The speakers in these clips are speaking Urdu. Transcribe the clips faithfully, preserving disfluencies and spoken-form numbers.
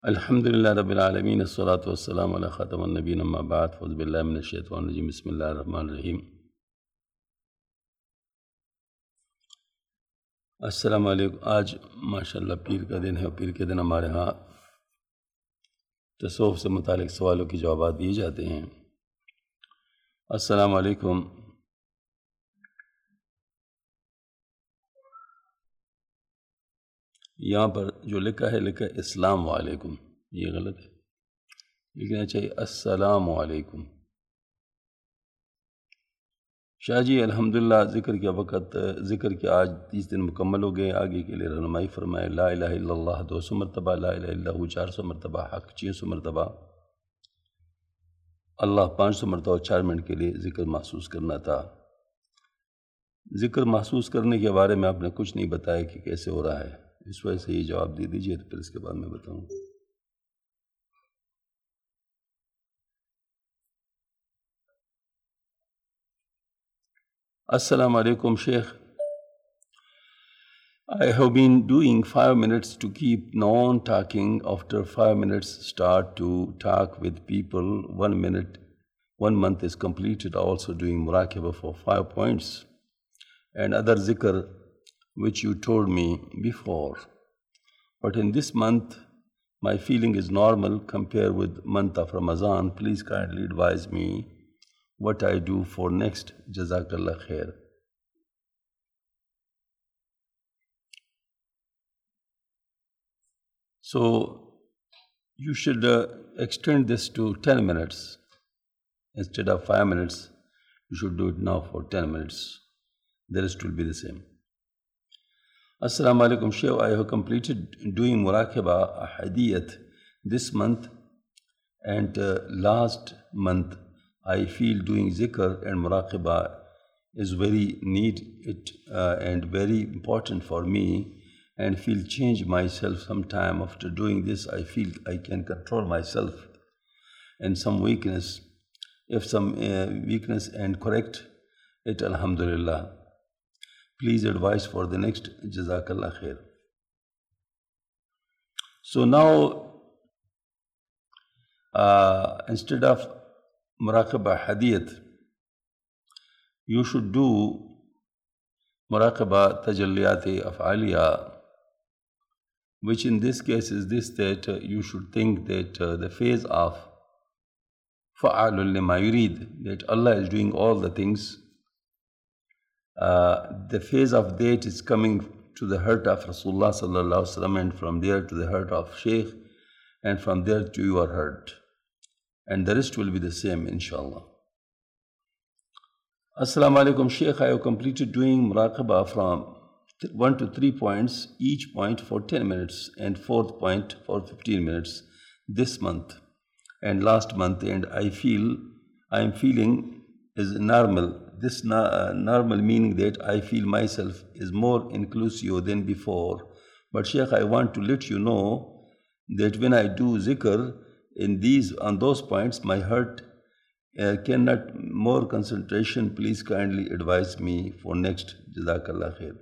अल्हम्दुलिल्लाह रब्बिल आलमीन अस्सलातु वस्सलामु अला खातमिन नबिय्यीन अम्मा बाद फ़ौज़ु बिल्लाहि मिनश शैतानिर रजीम बिस्मिल्लाहिर रहमानिर रहीम। अस्सलामु अलैकुम। आज माशाअल्लाह पीर का दिन है और पीर के दिन हमारे यहाँ तसव्वुफ़ से मुतालिक सवालों के जवाब दिए जाते हैं। अस्सलामु अलैकुम। यहाँ पर जो लिखा है लिखा है इस्लाम वालेकुम, ये गलत है, लिखना चाहिए अस्सलामु अलैकुम। शाह जी अल्हम्दुलिल्लाह ज़िक्र के वक़्त ज़िक्र के आज तीस दिन मुकम्मल हो गए। आगे के लिए रहनुमाई फरमाए। ला इलाहा इल्लल्लाह दो सौ मरतबा, ला इलाहा इल्लल्लाहु चार सौ मरतबा, हक़ छः सौ मरतबा, अल्लाह पाँच सौ मरतबा चार मिनट के लिए ज़िक्र महसूस करना था। ज़िक्र महसूस करने के बारे में आपने कुछ नहीं बताया कि कैसे हो रहा है, इस वजह से ये जवाब दे दीजिए, तो फिर इसके बाद मैं बताऊँ। Assalamu alaikum, Sheikh. I have been doing five minutes to keep non-talking. After five minutes, start to talk with people. One minute, one month is completed. Also doing muraqabah for five points and other zikr, which you told me before. But in this month, my feeling is normal compared with month of Ramadan. Please kindly advise me what I do for next. Jazakallah khair. So you should uh, extend this to ten minutes instead of five minutes. You should do it now for ten minutes. The rest will be the same. Assalamu alaikum, Shaykh. I have completed doing muraqabah hadiyat this month, and uh, last month I feel doing zikr and muraqabah is very need it uh, and very important for me, and feel change myself sometime. After doing this, I feel I can control myself and some weakness. If some uh, weakness and correct it, alhamdulillah. Please advise for the next. Jazakallah khair. So now, uh, instead of muraqabah hadiyat, you should do muraqabah tajalliyati af'aliyah, which in this case is this, that uh, you should think that uh, the phase of fa'alul lima yurid, that Allah is doing all the things. Uh, the phase of that is coming to the heart of Rasulullah sallallahu alaihi wasallam, and from there to the heart of Shaykh, and from there to your heart, and the rest will be the same, inshallah. Assalamu alaikum, Shaykh. I have completed doing muraqabah from one to three points, each point for ten minutes, and fourth point for fifteen minutes this month and last month, and I feel I am feeling is normal. This na uh, normal meaning that I feel myself is more inclusive than before. But Sheikh, I want to let you know that when I do zikr in these on those points, my heart uh, cannot more concentration. Please kindly advise me for next. Jazakallah khair.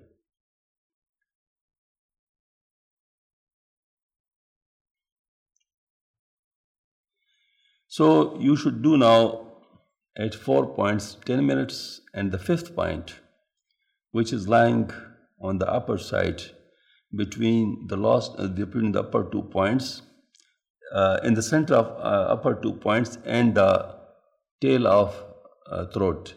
So you should do now at four points, ten minutes, and the fifth point, which is lying on the upper side between the last, uh, between the upper two points, uh, in the center of uh, upper two points and the tail of uh, throat.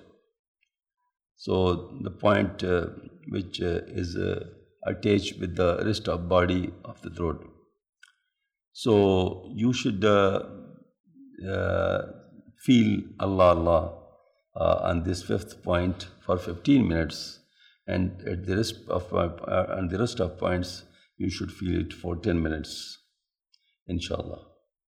So the point uh, which uh, is uh, attached with the rest of body of the throat. So you should uh, uh, feel Allah Allah uh, on this fifth point for fifteen minutes, and at the rest of uh, and the rest of points you should feel it for ten minutes, inshallah.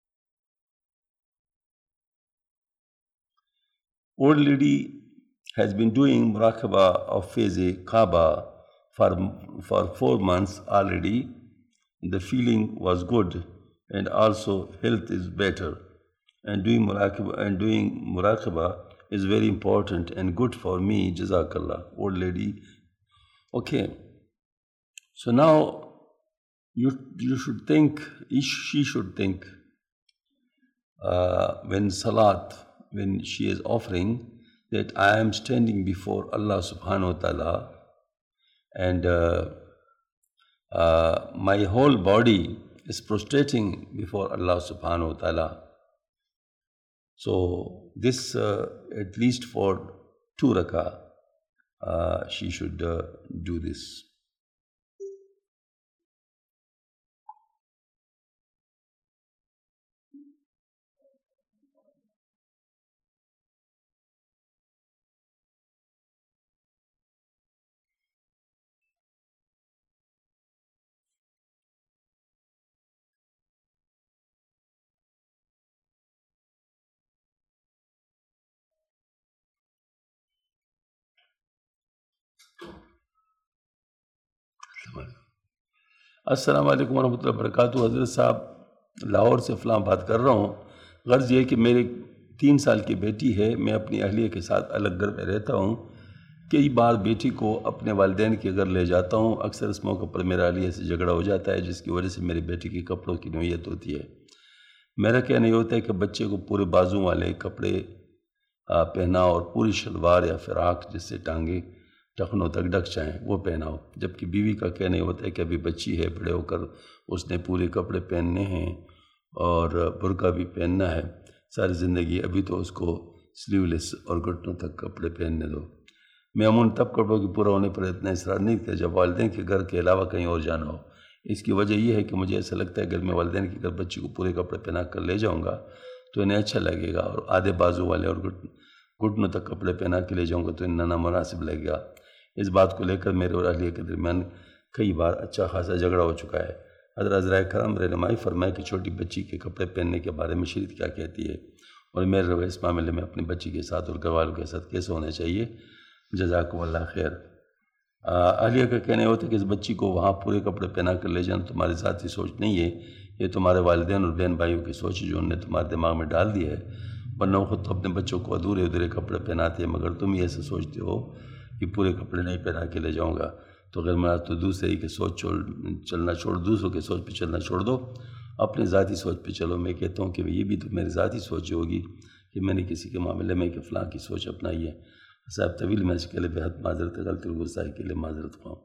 Old lady has been doing muraqabah of Faiz Kaaba for, for four months already. The feeling was good, and also health is better. And doing muraqabah and doing muraqabah is very important and good for me. Jazakallah, old lady. Okay. So now You, you should think, she should think, uh, when salat, when she is offering, that I am standing before Allah subhanahu wa ta'ala, and uh, uh, my whole body is prostrating before Allah subhanahu wa ta'ala. So this, uh, at least for two rakah, uh, she should uh, do this. السلام علیکم ورحمۃ اللہ وبرکاتہ. حضرت صاحب, لاہور سے فلاں بات کر رہا ہوں. غرض یہ کہ میری تین سال کی بیٹی ہے, میں اپنی اہلیہ کے ساتھ الگ گھر میں رہتا ہوں. کئی بار بیٹی کو اپنے والدین کے گھر لے جاتا ہوں. اکثر اس موقع پر میرا اہلیہ سے جھگڑا ہو جاتا ہے, جس کی وجہ سے میری بیٹی کے کپڑوں کی نوعیت ہوتی ہے. میرا کہنا یہ ہوتا ہے کہ بچے کو پورے بازو والے کپڑے پہنا اور پوری شلوار یا فراق جس سے ٹانگیں ٹخنوں تک ڈھک جائیں وہ پہناؤ. جبکہ بیوی کا کہنا یہ ہوتا ہے کہ ابھی بچی ہے, بڑے ہو کر اس نے پورے کپڑے پہننے ہیں اور برقع بھی پہننا ہے ساری زندگی, ابھی تو اس کو سلیو لیس اور گھٹنوں تک کپڑے پہننے دو. میں عموماً تب کپڑوں کے پورا ہونے پر اتنا اصرار نہیں کرتا جب والدین کے گھر کے علاوہ کہیں اور جانا ہو. اس کی وجہ یہ ہے کہ مجھے ایسا لگتا ہے کہ اگر میں والدین کے گھر بچی کو پورے کپڑے پہنا کر لے جاؤں گا تو انہیں اچھا لگے گا, اور آدھے بازو والے اور گھٹنوں تک کپڑے پہنا کے لے جاؤں گا تو انہیں نامناسب لگے گا. اس بات کو لے کر میرے اور اہلیہ کے درمیان کئی بار اچھا خاصا جھگڑا ہو چکا ہے. حضرت عذرائے کرم رہنمائی فرمائے کہ چھوٹی بچی کے کپڑے پہننے کے بارے میں شریعت کیا کہتی ہے, اور میرے رویہ اس معاملے میں اپنی بچی کے ساتھ اور گھر والوں کے ساتھ کیسے ہونا چاہیے. جزاکم اللہ خیر. اہلیہ کا کہنا ہوتا ہے کہ اس بچی کو وہاں پورے کپڑے پہنا کر لے جانا تمہاری ذاتی سوچ نہیں ہے, یہ تمہارے والدین اور بہن بھائیوں کی سوچ ہے جو انہوں نے تمہارے دماغ میں ڈال دی ہے, ورنہ وہ خود تو اپنے بچوں کو ادھورے ادھورے کپڑے پہناتے ہیں, مگر تم ہی ایسے سوچتے ہو کہ پورے کپڑے نہیں پہنا کے لے جاؤں گا. تو غیر مراد تو دوسرے ہی کے سوچ چھوڑ چلنا چھوڑ دوسروں کے سوچ پہ چلنا چھوڑ دو, اپنے ذاتی سوچ پہ چلو. میں کہتا ہوں کہ یہ بھی تو میری ذاتی سوچ ہوگی کہ میں نے کسی کے معاملے میں کہ فلاں کی سوچ اپنائی ہے. صاحب طویل میں اس کے لیے بہت معذرت, غلطی اور گستاخی کے لیے معذرت خواہوں.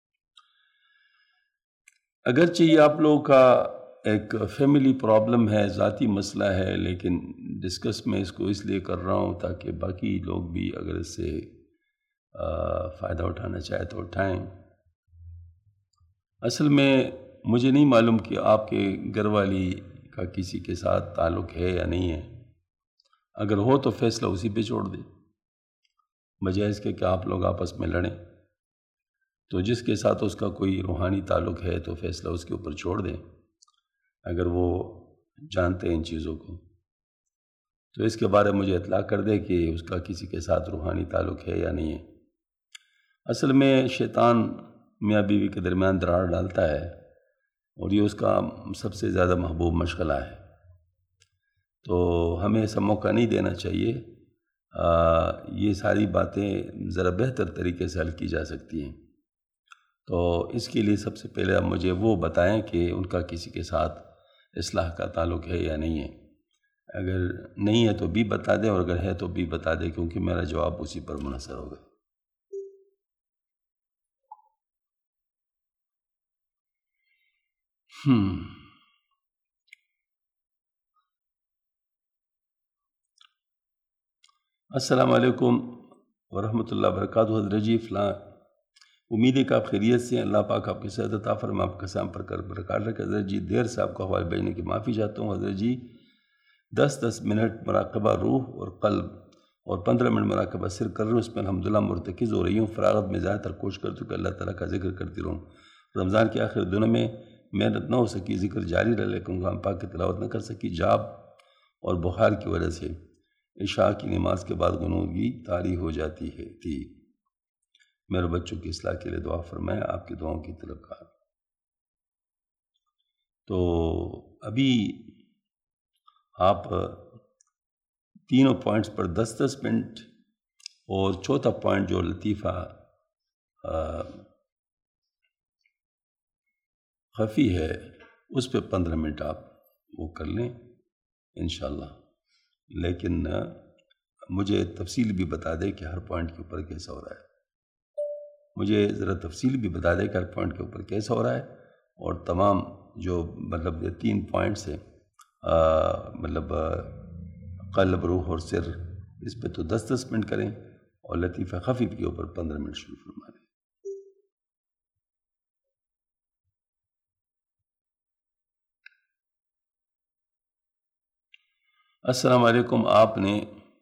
اگرچہ یہ آپ لوگوں کا ایک فیملی پرابلم ہے, ذاتی مسئلہ ہے, لیکن ڈسکس میں اس کو اس لیے کر رہا ہوں تاکہ باقی لوگ بھی اگر اس سے فائدہ اٹھانا چاہے تو اٹھائیں. اصل میں مجھے نہیں معلوم کہ آپ کے گھر والی کا کسی کے ساتھ تعلق ہے یا نہیں ہے. اگر ہو تو فیصلہ اسی پہ چھوڑ دیں, بجائے اس کے کہ آپ لوگ آپس میں لڑیں. تو جس کے ساتھ اس کا کوئی روحانی تعلق ہے تو فیصلہ اس کے اوپر چھوڑ دیں. اگر وہ جانتے ہیں ان چیزوں کو تو اس کے بارے میں مجھے اطلاع کر دے کہ اس کا کسی کے ساتھ روحانی تعلق ہے یا نہیں ہے. اصل میں شیطان میاں بیوی کے درمیان دراڑ ڈالتا ہے اور یہ اس کا سب سے زیادہ محبوب مشغلہ ہے. تو ہمیں ایسا موقع نہیں دینا چاہیے. آ, یہ ساری باتیں ذرا بہتر طریقے سے حل کی جا سکتی ہیں. تو اس کے لیے سب سے پہلے آپ مجھے وہ بتائیں کہ ان کا کسی کے ساتھ اصلاح کا تعلق ہے یا نہیں ہے. اگر نہیں ہے تو بھی بتا دیں, اور اگر ہے تو بھی بتا دیں, کیونکہ میرا جواب اسی پر منحصر ہوگا. ہم السلام علیکم ورحمۃ اللہ وبرکاتہ. حضرت جی فلاں, امید ہے کہ آپ خیریت سے ہیں, اللہ پاک آپ کی صحت عطا فرمائے, آپ کا سلام پر کر برکات رکھے. حضرت جی دیر سے آپ کو حوالے بھیجنے کی معافی چاہتا ہوں. حضرت جی دس دس منٹ مراقبہ روح اور قلب اور پندرہ منٹ مراقبہ سر کر رہے ہوں, اس میں الحمدللہ مرتکز ہو رہی ہوں. فراغت میں زیادہ تر کوشش کرتی ہوں کہ اللہ تعالیٰ کا ذکر کرتی رہوں. رمضان کے آخر دنوں میں محنت نہ ہو سکی, ذکر جاری رہ, لیکن قرآن پاک کی تلاوت نہ کر سکی, جاب اور بخار کی وجہ سے عشاء کی نماز کے بعد غنودگی طاری ہو جاتی ہے تھی. میرے بچوں کی اصلاح کے لیے دعا فرمائیں, آپ کی دعاؤں کی طلبگار. تو ابھی آپ تینوں پوائنٹس پر دس دس منٹ, اور چوتھا پوائنٹ جو لطیفہ خفی ہے اس پہ پندرہ منٹ آپ وہ کر لیں انشاءاللہ، لیکن مجھے تفصیل بھی بتا دے کہ ہر پوائنٹ کے اوپر کیسا ہو رہا ہے، مجھے ذرا تفصیل بھی بتا دے کہ ہر پوائنٹ کے اوپر کیسا ہو رہا ہے، اور تمام جو مطلب یہ تین پوائنٹس ہیں مطلب قلب، روح اور سر، اس پہ تو دس دس منٹ کریں، اور لطیفہ خفیف کے اوپر پندرہ منٹ شروع فرما دیں۔ السلام علیکم، آپ نے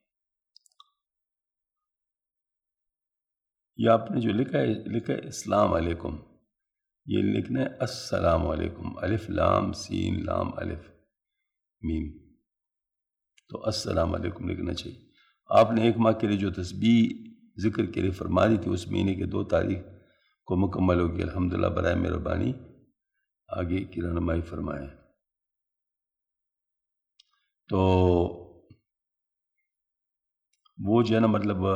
یہ آپ نے جو لکھا ہے لکھا ہے السلام علیکم، یہ لکھنا ہے السلام علیکم، الف لام سین لام الف میم، تو السلام علیکم لکھنا چاہیے۔ آپ نے ایک ماہ کے لیے جو تسبیح ذکر کے لیے فرما دی تھی، اس مہینے کے دو تاریخ کو مکمل ہوگی الحمدللہ، برائے مہربانی آگے کی رہنمائی فرمائیں۔ تو وہ جو ہے نا مطلب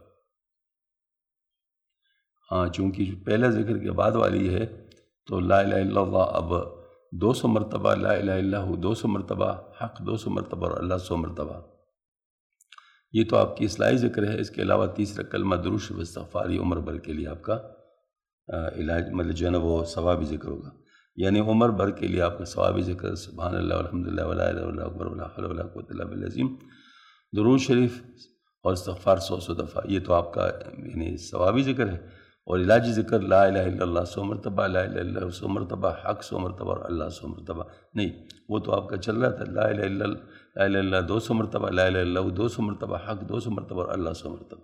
ہاں چونکہ پہلا ذکر کے بعد والی ہے تو لا الہ الا اللہ اب دو سو مرتبہ، لا الہ الا اللہ دو سو مرتبہ، حق دو سو مرتبہ اور اللہ سو مرتبہ، یہ تو آپ کی اصلاحی ذکر ہے۔ اس کے علاوہ تیسرا کلمہ درود شریف استغفار، یہ عمر بھر کے لیے آپ کا علاج مطلب جو ہے نا وہ ثوابی ذکر ہوگا، یعنی عمر بھر کے لیے آپ کا ثوابی ذکر سبحان اللہ والحمدللہ ولا الہ الا اللہ اکبر ولا حول ولا قوۃ الا باللہ العظیم، درود شریف اور استغفار سو سو دفعہ، یہ تو آپ کا یعنی ثوابی ذکر ہے۔ اور علاجی ذکر لا الہ الا اللہ سو مرتبہ، لا الہ الا اللہ سو مرتبہ، حق سو مرتبہ اور اللہ سو مرتبہ، نہیں وہ تو آپ کا چل رہا تھا، لا الہ الا اللہ لا الہ الا اللہ دو سو مرتبہ، لا الہ الا اللہ دو سو مرتبہ، حق دو سو مرتبہ اور اللہ سو مرتبہ۔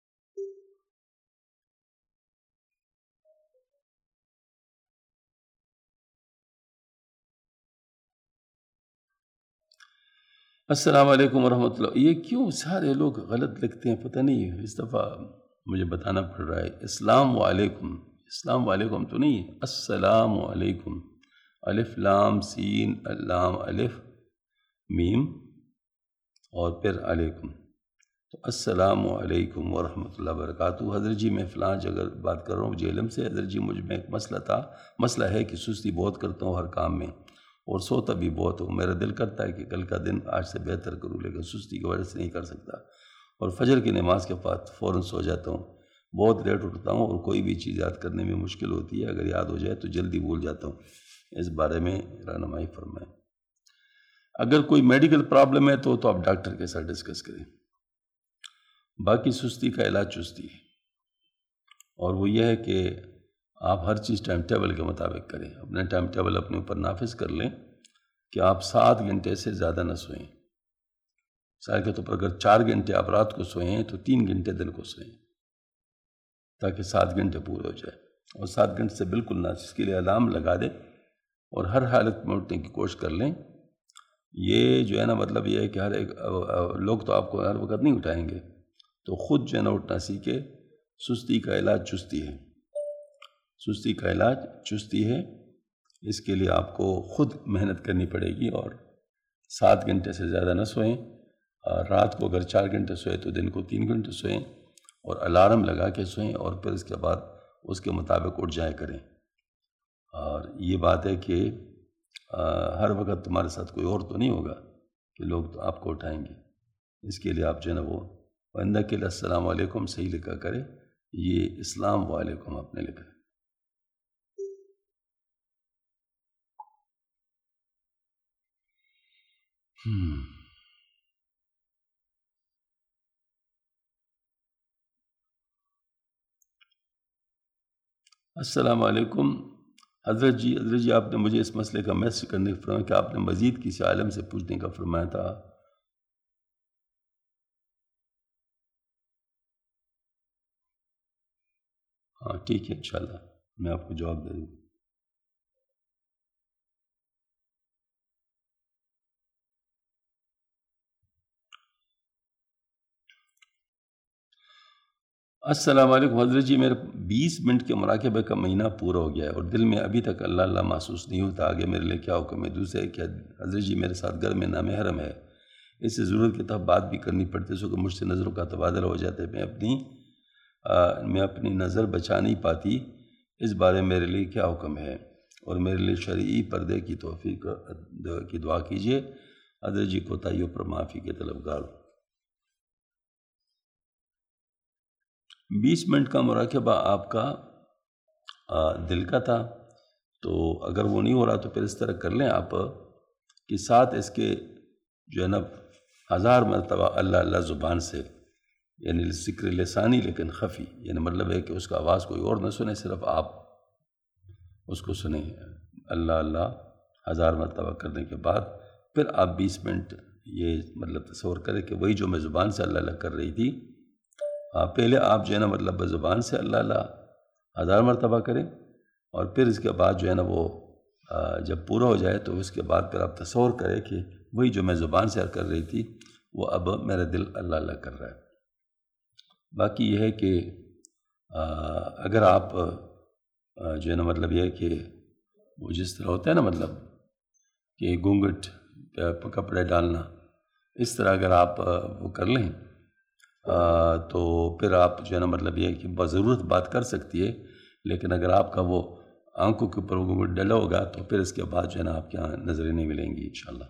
السلام علیکم ورحمۃ اللہ، یہ کیوں سارے لوگ غلط لکھتے ہیں پتہ نہیں، اس دفعہ مجھے بتانا پڑ رہا ہے۔ اسلام علیکم، اسلام علیکم تو نہیں ہے، السلام علیکم، الف لام سین لام الف میم اور پھر علیکم، تو السلام علیکم ورحمۃ اللہ وبرکاتہ۔ حضرت جی میں فلاں جگہ بات کر رہا ہوں مجھے علم سے، حضرت جی مجھ میں ایک مسئلہ تھا، مسئلہ ہے کہ سستی بہت کرتا ہوں ہر کام میں اور سوتا بھی بہت ہوں، میرا دل کرتا ہے کہ کل کا دن آج سے بہتر کروں لیکن سستی کی وجہ سے نہیں کر سکتا، اور فجر کی نماز کے بعد فوراً سو جاتا ہوں، بہت لیٹ اٹھتا ہوں اور کوئی بھی چیز یاد کرنے میں مشکل ہوتی ہے، اگر یاد ہو جائے تو جلدی بھول جاتا ہوں، اس بارے میں رہنمائی فرمائیں۔ اگر کوئی میڈیکل پرابلم ہے تو تو آپ ڈاکٹر کے ساتھ ڈسکس کریں، باقی سستی کا علاج چستی ہے، اور وہ یہ ہے کہ آپ ہر چیز ٹائم ٹیبل کے مطابق کریں، اپنا ٹائم ٹیبل اپنے اوپر نافذ کر لیں کہ آپ سات گھنٹے سے زیادہ نہ سوئیں، مثال کے طور پر اگر چار گھنٹے آپ رات کو سوئیں تو تین گھنٹے دن کو سوئیں تاکہ سات گھنٹے پورے ہو جائے، اور سات گھنٹے سے بالکل نہ، اس کے لیے الارم لگا دیں اور ہر حالت میں اٹھنے کی کوشش کر لیں۔ یہ جو ہے نا مطلب یہ ہے کہ ہر ایک لوگ تو آپ کو ہر وقت نہیں اٹھائیں گے، تو خود جو ہے نا اٹھنا سیکھے۔ سستی کا علاج چستی ہے، سستی کا علاج چستی ہے، اس کے لیے آپ کو خود محنت کرنی پڑے گی، اور سات گھنٹے سے زیادہ نہ سوئیں، اور رات کو اگر چار گھنٹے سوئے تو دن کو تین گھنٹے سوئیں، اور الارم لگا کے سوئیں، اور پھر اس کے بعد اس کے مطابق اٹھ جائے کریں۔ اور یہ بات ہے کہ ہر وقت تمہارے ساتھ کوئی اور تو نہیں ہوگا کہ لوگ تو آپ کو اٹھائیں گے، اس کے لیے آپ جو ہے نا وہ بندہ کے لیے السلام علیکم صحیح لکھا کرے، یہ اسلام علیکم آپ نے لکھا ہے۔ السلام علیکم حضرت جی، حضرت جی آپ نے مجھے اس مسئلے کا میسج کرنے کا فرمایا کہ آپ نے مزید کسی عالم سے پوچھنے کا فرمایا تھا۔ ہاں ٹھیک ہے، انشاءاللہ میں آپ کو جواب دے دوں۔ السلام علیکم حضرت جی، میرے بیس منٹ کے مراقبہ کا مہینہ پورا ہو گیا ہے اور دل میں ابھی تک اللہ اللہ محسوس نہیں ہوتا، آگے میرے لیے کیا حکم ہے؟ دوسرے کہ حضرت جی میرے ساتھ گھر میں نامحرم ہے، اس سے ضرورت کے تحت بات بھی کرنی پڑتی ہے، سو کہ مجھ سے نظروں کا تبادلہ ہو جاتا ہے، میں اپنی آ, میں اپنی نظر بچا نہیں پاتی، اس بارے میں میرے لیے کیا حکم ہے؟ اور میرے لیے شرعی پردے کی توفیق کی دعا کیجیے. حضرت جی کوتاہیوں پر معافی کے طلبگار. بیس منٹ کا مراقبہ آپ کا دل کا تھا، تو اگر وہ نہیں ہو رہا تو پھر اس طرح کر لیں آپ کہ ساتھ اس کے جو ہے نا ہزار مرتبہ اللہ اللہ زبان سے، یعنی ذکر لسانی لیکن خفی، یعنی مطلب ہے کہ اس کا آواز کوئی اور نہ سنے، صرف آپ اس کو سنیں. اللہ اللہ ہزار مرتبہ کرنے کے بعد پھر آپ بیس منٹ یہ مطلب تصور کریں کہ وہی جو میں زبان سے اللہ اللہ کر رہی تھی، پہلے آپ جو ہے نا مطلب زبان سے اللہ اللہ ہزار مرتبہ کریں، اور پھر اس کے بعد جو ہے نا وہ جب پورا ہو جائے تو اس کے بعد پھر آپ تصور کریں کہ وہی جو میں زبان سے کر رہی تھی وہ اب میرا دل اللہ اللہ کر رہا ہے. باقی یہ ہے کہ اگر آپ جو ہے نا مطلب یہ ہے کہ وہ جس طرح ہوتا ہے نا مطلب کہ گھونگھٹ پہ کپڑے ڈالنا، اس طرح اگر آپ وہ کر لیں تو پھر آپ جو ہے نا مطلب یہ ہے کہ بضرورت بات کر سکتی ہے، لیکن اگر آپ کا وہ آنکھوں کے اوپر وہ ڈلا ہوگا تو پھر اس کے بعد جو ہے نا آپ کے یہاں نظریں نہیں ملیں گی انشاءاللہ.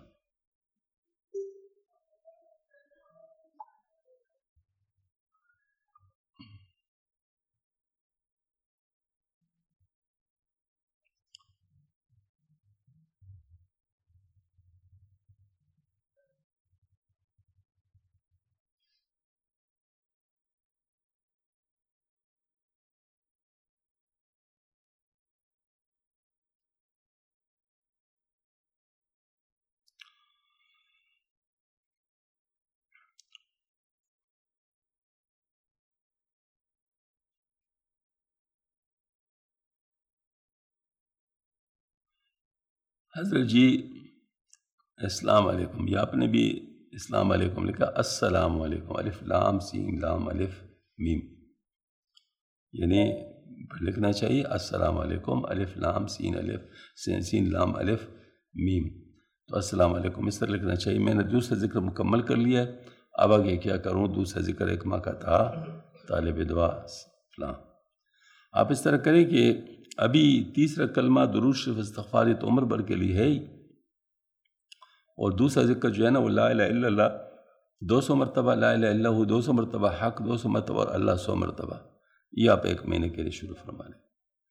حضرت جی السلام علیکم، یہ آپ نے بھی السلام علیکم لکھا، السلام علیکم الف لام سین لام الف میم، یعنی لکھنا چاہیے السلام علیکم الف لام سین الف سین سین لام الف میم، تو السلام علیکم اس طرح لکھنا چاہیے. میں نے دوسرا ذکر مکمل کر لیا ہے، اب آگے کیا کروں؟ دوسرا ذکر ایک ماہ کا تھا طالب دعا فلاں. آپ اس طرح کریں کہ ابھی تیسرا کلمہ درود شریف استغفار تو عمر بھر کے لیے ہے ہی، اور دوسرا ذکر جو ہے نا وہ لا الہ الا اللہ دو سو مرتبہ، لا الہ الا اللہ دو سو مرتبہ، حق دو سو مرتبہ، اور اللہ سو مرتبہ. یہ آپ ایک مہینے کے لیے شروع فرما لیں.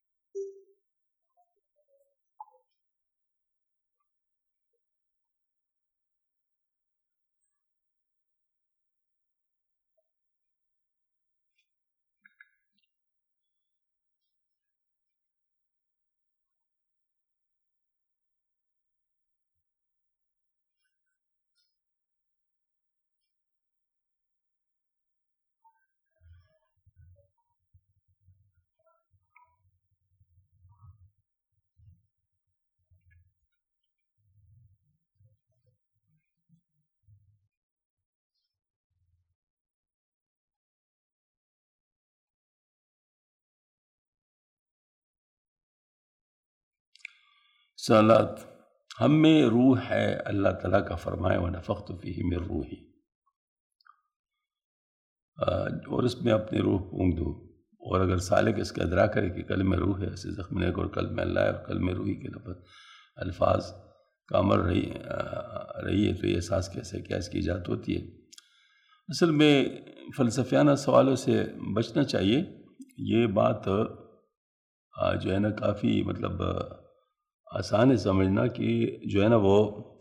صلات ہم میں روح ہے، اللہ تعالیٰ کا فرمائے وَنَفَخْتُ فِيهِ مِن روحی، اور اس میں اپنی روح پھونک دو. اور اگر سالک اس کا ادراک کرے کہ کلمہ میں روح ہے، اسے زخم نے اور کلمہ اللہ ہے اور کلمہ روحی کے لفظ الفاظ کا عمل رہی رہی ہے تو یہ احساس کیسے کیا اس کی ایجاد ہوتی ہے. اصل میں فلسفیانہ سوالوں سے بچنا چاہیے. یہ بات جو ہے نا کافی مطلب آسان ہے سمجھنا کہ جو ہے نا وہ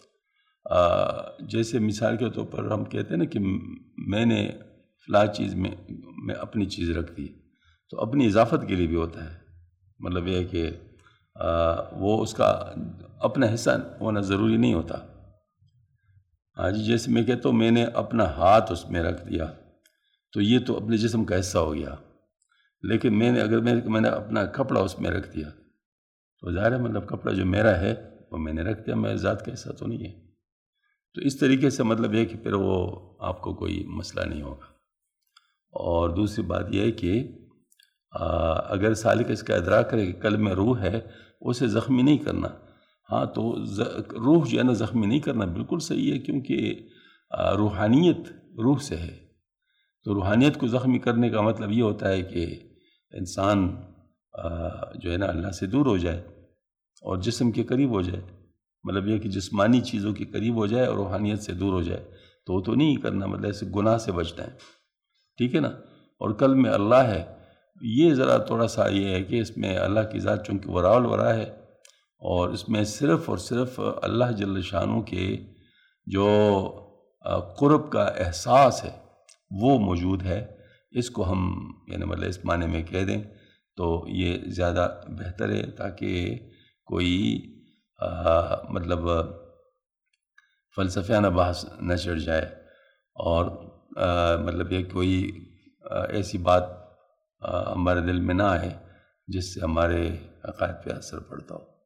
جیسے مثال کے طور پر ہم کہتے ہیں نا کہ میں نے فلاں چیز میں میں اپنی چیز رکھ دی، تو اپنی اضافت کے لیے بھی ہوتا ہے. مطلب یہ ہے کہ وہ اس کا اپنا حصہ ہونا ضروری نہیں ہوتا. ہاں جی، جیسے میں کہتا ہوں میں نے اپنا ہاتھ اس میں رکھ دیا تو یہ تو اپنے جسم کا حصہ ہو گیا، لیکن میں نے اگر میں میں نے اپنا کپڑا اس میں رکھ دیا تو ظاہر ہے مطلب کپڑا جو میرا ہے وہ میں نے رکھ دیا، میرے ذات کا حصہ تو نہیں ہے. تو اس طریقے سے مطلب یہ کہ پھر وہ آپ کو کوئی مسئلہ نہیں ہوگا. اور دوسری بات یہ ہے کہ اگر سالک اس کا ادراک کرے کہ کلمہ روح ہے، اسے زخمی نہیں کرنا. ہاں تو روح جو ہے نا زخمی نہیں کرنا بالکل صحیح ہے، کیونکہ روحانیت روح سے ہے. تو روحانیت کو زخمی کرنے کا مطلب یہ ہوتا ہے کہ انسان جو ہے نا اللہ سے دور ہو جائے. اور جسم کے قریب ہو جائے، مطلب یہ کہ جسمانی چیزوں کے قریب ہو جائے اور روحانیت سے دور ہو جائے، تو وہ تو نہیں کرنا، مطلب ایسے گناہ سے بچنا ہے، ٹھیک ہے نا۔ اور قلب میں اللہ ہے، یہ ذرا تھوڑا سا یہ ہے کہ اس میں اللہ کی ذات چونکہ ورا الورا ہے، اور اس میں صرف اور صرف اللہ جل شانہ کے جو قرب کا احساس ہے وہ موجود ہے، اس کو ہم یعنی مطلب اس معنی میں کہہ دیں تو یہ زیادہ بہتر ہے، تاکہ کوئی آ, مطلب فلسفیانہ بحث نہ چڑھ جائے، اور آ, مطلب یہ کوئی آ, ایسی بات آ, ہمارے دل میں نہ آئے جس سے ہمارے عقائد پہ اثر پڑتا ہو۔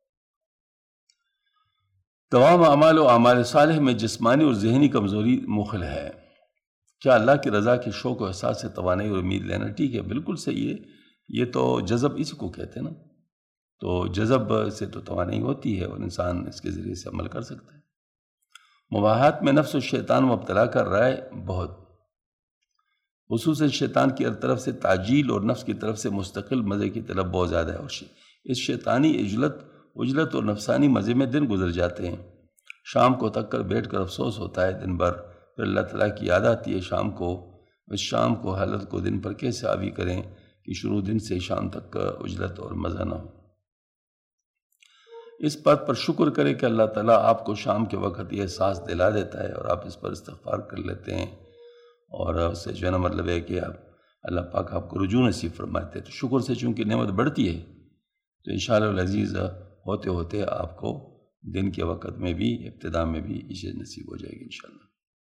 تمام اعمال و اعمال صالح میں جسمانی اور ذہنی کمزوری مخل ہے۔ کیا اللہ کی رضا کے شوق و احساس سے توانائی اور امید لینا؟ ٹھیک ہے، بالکل صحیح ہے، یہ تو جذب اسی کو کہتے ہیں نا، تو جذب سے تو توانائی ہوتی ہے اور انسان اس کے ذریعے سے عمل کر سکتا ہے۔ مباحات میں نفس و شیطان مبتلا کر رہا ہے بہت، خصوصاً شیطان کی طرف سے تعجیل اور نفس کی طرف سے مستقل مزے کی طلب بہت زیادہ ہے، اور اس شیطانی اجلت اجلت اور نفسانی مزے میں دن گزر جاتے ہیں۔ شام کو تک کر بیٹھ کر افسوس ہوتا ہے دن بھر، پھر اللہ تعالیٰ کی یاد آتی ہے شام کو، اس شام کو حالت کو دن پر کیسے حاوی کریں کہ شروع دن سے شام تک کا اجلت اور مزہ نہ ہو۔ اس بات پر شکر کرے کہ اللہ تعالیٰ آپ کو شام کے وقت یہ احساس دلا دیتا ہے اور آپ اس پر استغفار کر لیتے ہیں، اور اس سے جو ہے نا مطلب ہے کہ آپ اللہ پاک آپ کو رجوع نصیب فرماتے ہیں، تو شکر سے چونکہ نعمت بڑھتی ہے تو انشاءاللہ العزیز ہوتے ہوتے آپ کو دن کے وقت میں بھی ابتدا میں بھی یہ چیز نصیب ہو جائے گی انشاءاللہ۔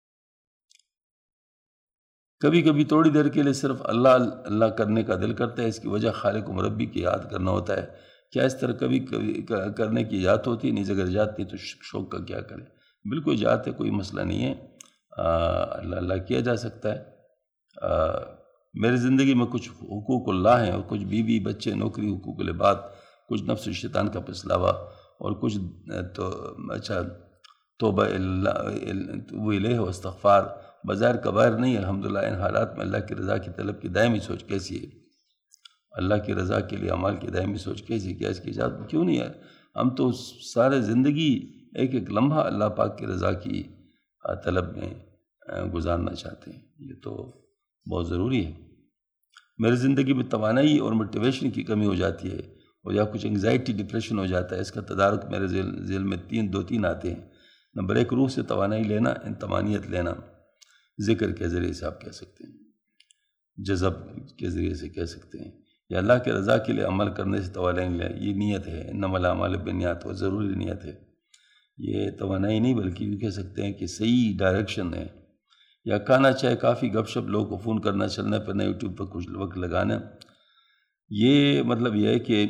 کبھی کبھی تھوڑی دیر کے لیے صرف اللہ اللہ کرنے کا دل کرتا ہے، اس کی وجہ خالق و مربی کی یاد کرنا ہوتا ہے۔ کیا اس طرح کبھی کبھی کرنے کی یاد ہوتی ہے؟ نہیں، اگر یاد نہیں تو شوق کا کیا کرے؟ بالکل یاد ہے، کوئی مسئلہ نہیں ہے، اللہ اللہ کیا جا سکتا ہے۔ میری زندگی میں کچھ حقوق اللہ ہیں، اور کچھ بیوی بچے نوکری حقوق العباد، کچھ نفس و شیطان کا پسلاوا، اور کچھ تو اچھا توبہ الیہ و استغفار، بظاہر کبائر نہیں، الحمدللہ ان حالات میں اللہ کی رضا کی طلب کی دائمی سوچ کیسی ہے؟ اللہ کی رضا کے لیے عمال کی دائمی سوچ کیسی ہے؟ کیا اس کی اجازت کیوں نہیں ہے؟ ہم تو سارے زندگی ایک ایک لمحہ اللہ پاک کی رضا کی طلب میں گزارنا چاہتے ہیں، یہ تو بہت ضروری ہے۔ میری زندگی میں توانائی اور موٹیویشن کی کمی ہو جاتی ہے، اور یا کچھ انگزائٹی ڈپریشن ہو جاتا ہے، اس کا تدارک میرے ذہن میں تین دو تین آتے ہیں۔ نمبر ایک، روح سے توانائی لینا، انتمانیت لینا، ذکر کے ذریعے سے آپ کہہ سکتے ہیں، جذب کے ذریعے سے کہہ سکتے ہیں، یا اللہ کے رضا کے لیے عمل کرنے سے توانائی لیں، یہ نیت ہے، انما الاعمال بالنیات، وہ ضروری نیت ہے، یہ توانائی نہیں بلکہ یہ کہہ سکتے ہیں کہ صحیح ڈائریکشن ہے۔ یا کھانا چائے کافی گپ شپ، لوگوں کو فون کرنا، چلنا پھرنا، یوٹیوب پر کچھ وقت لگانا، یہ مطلب یہ ہے کہ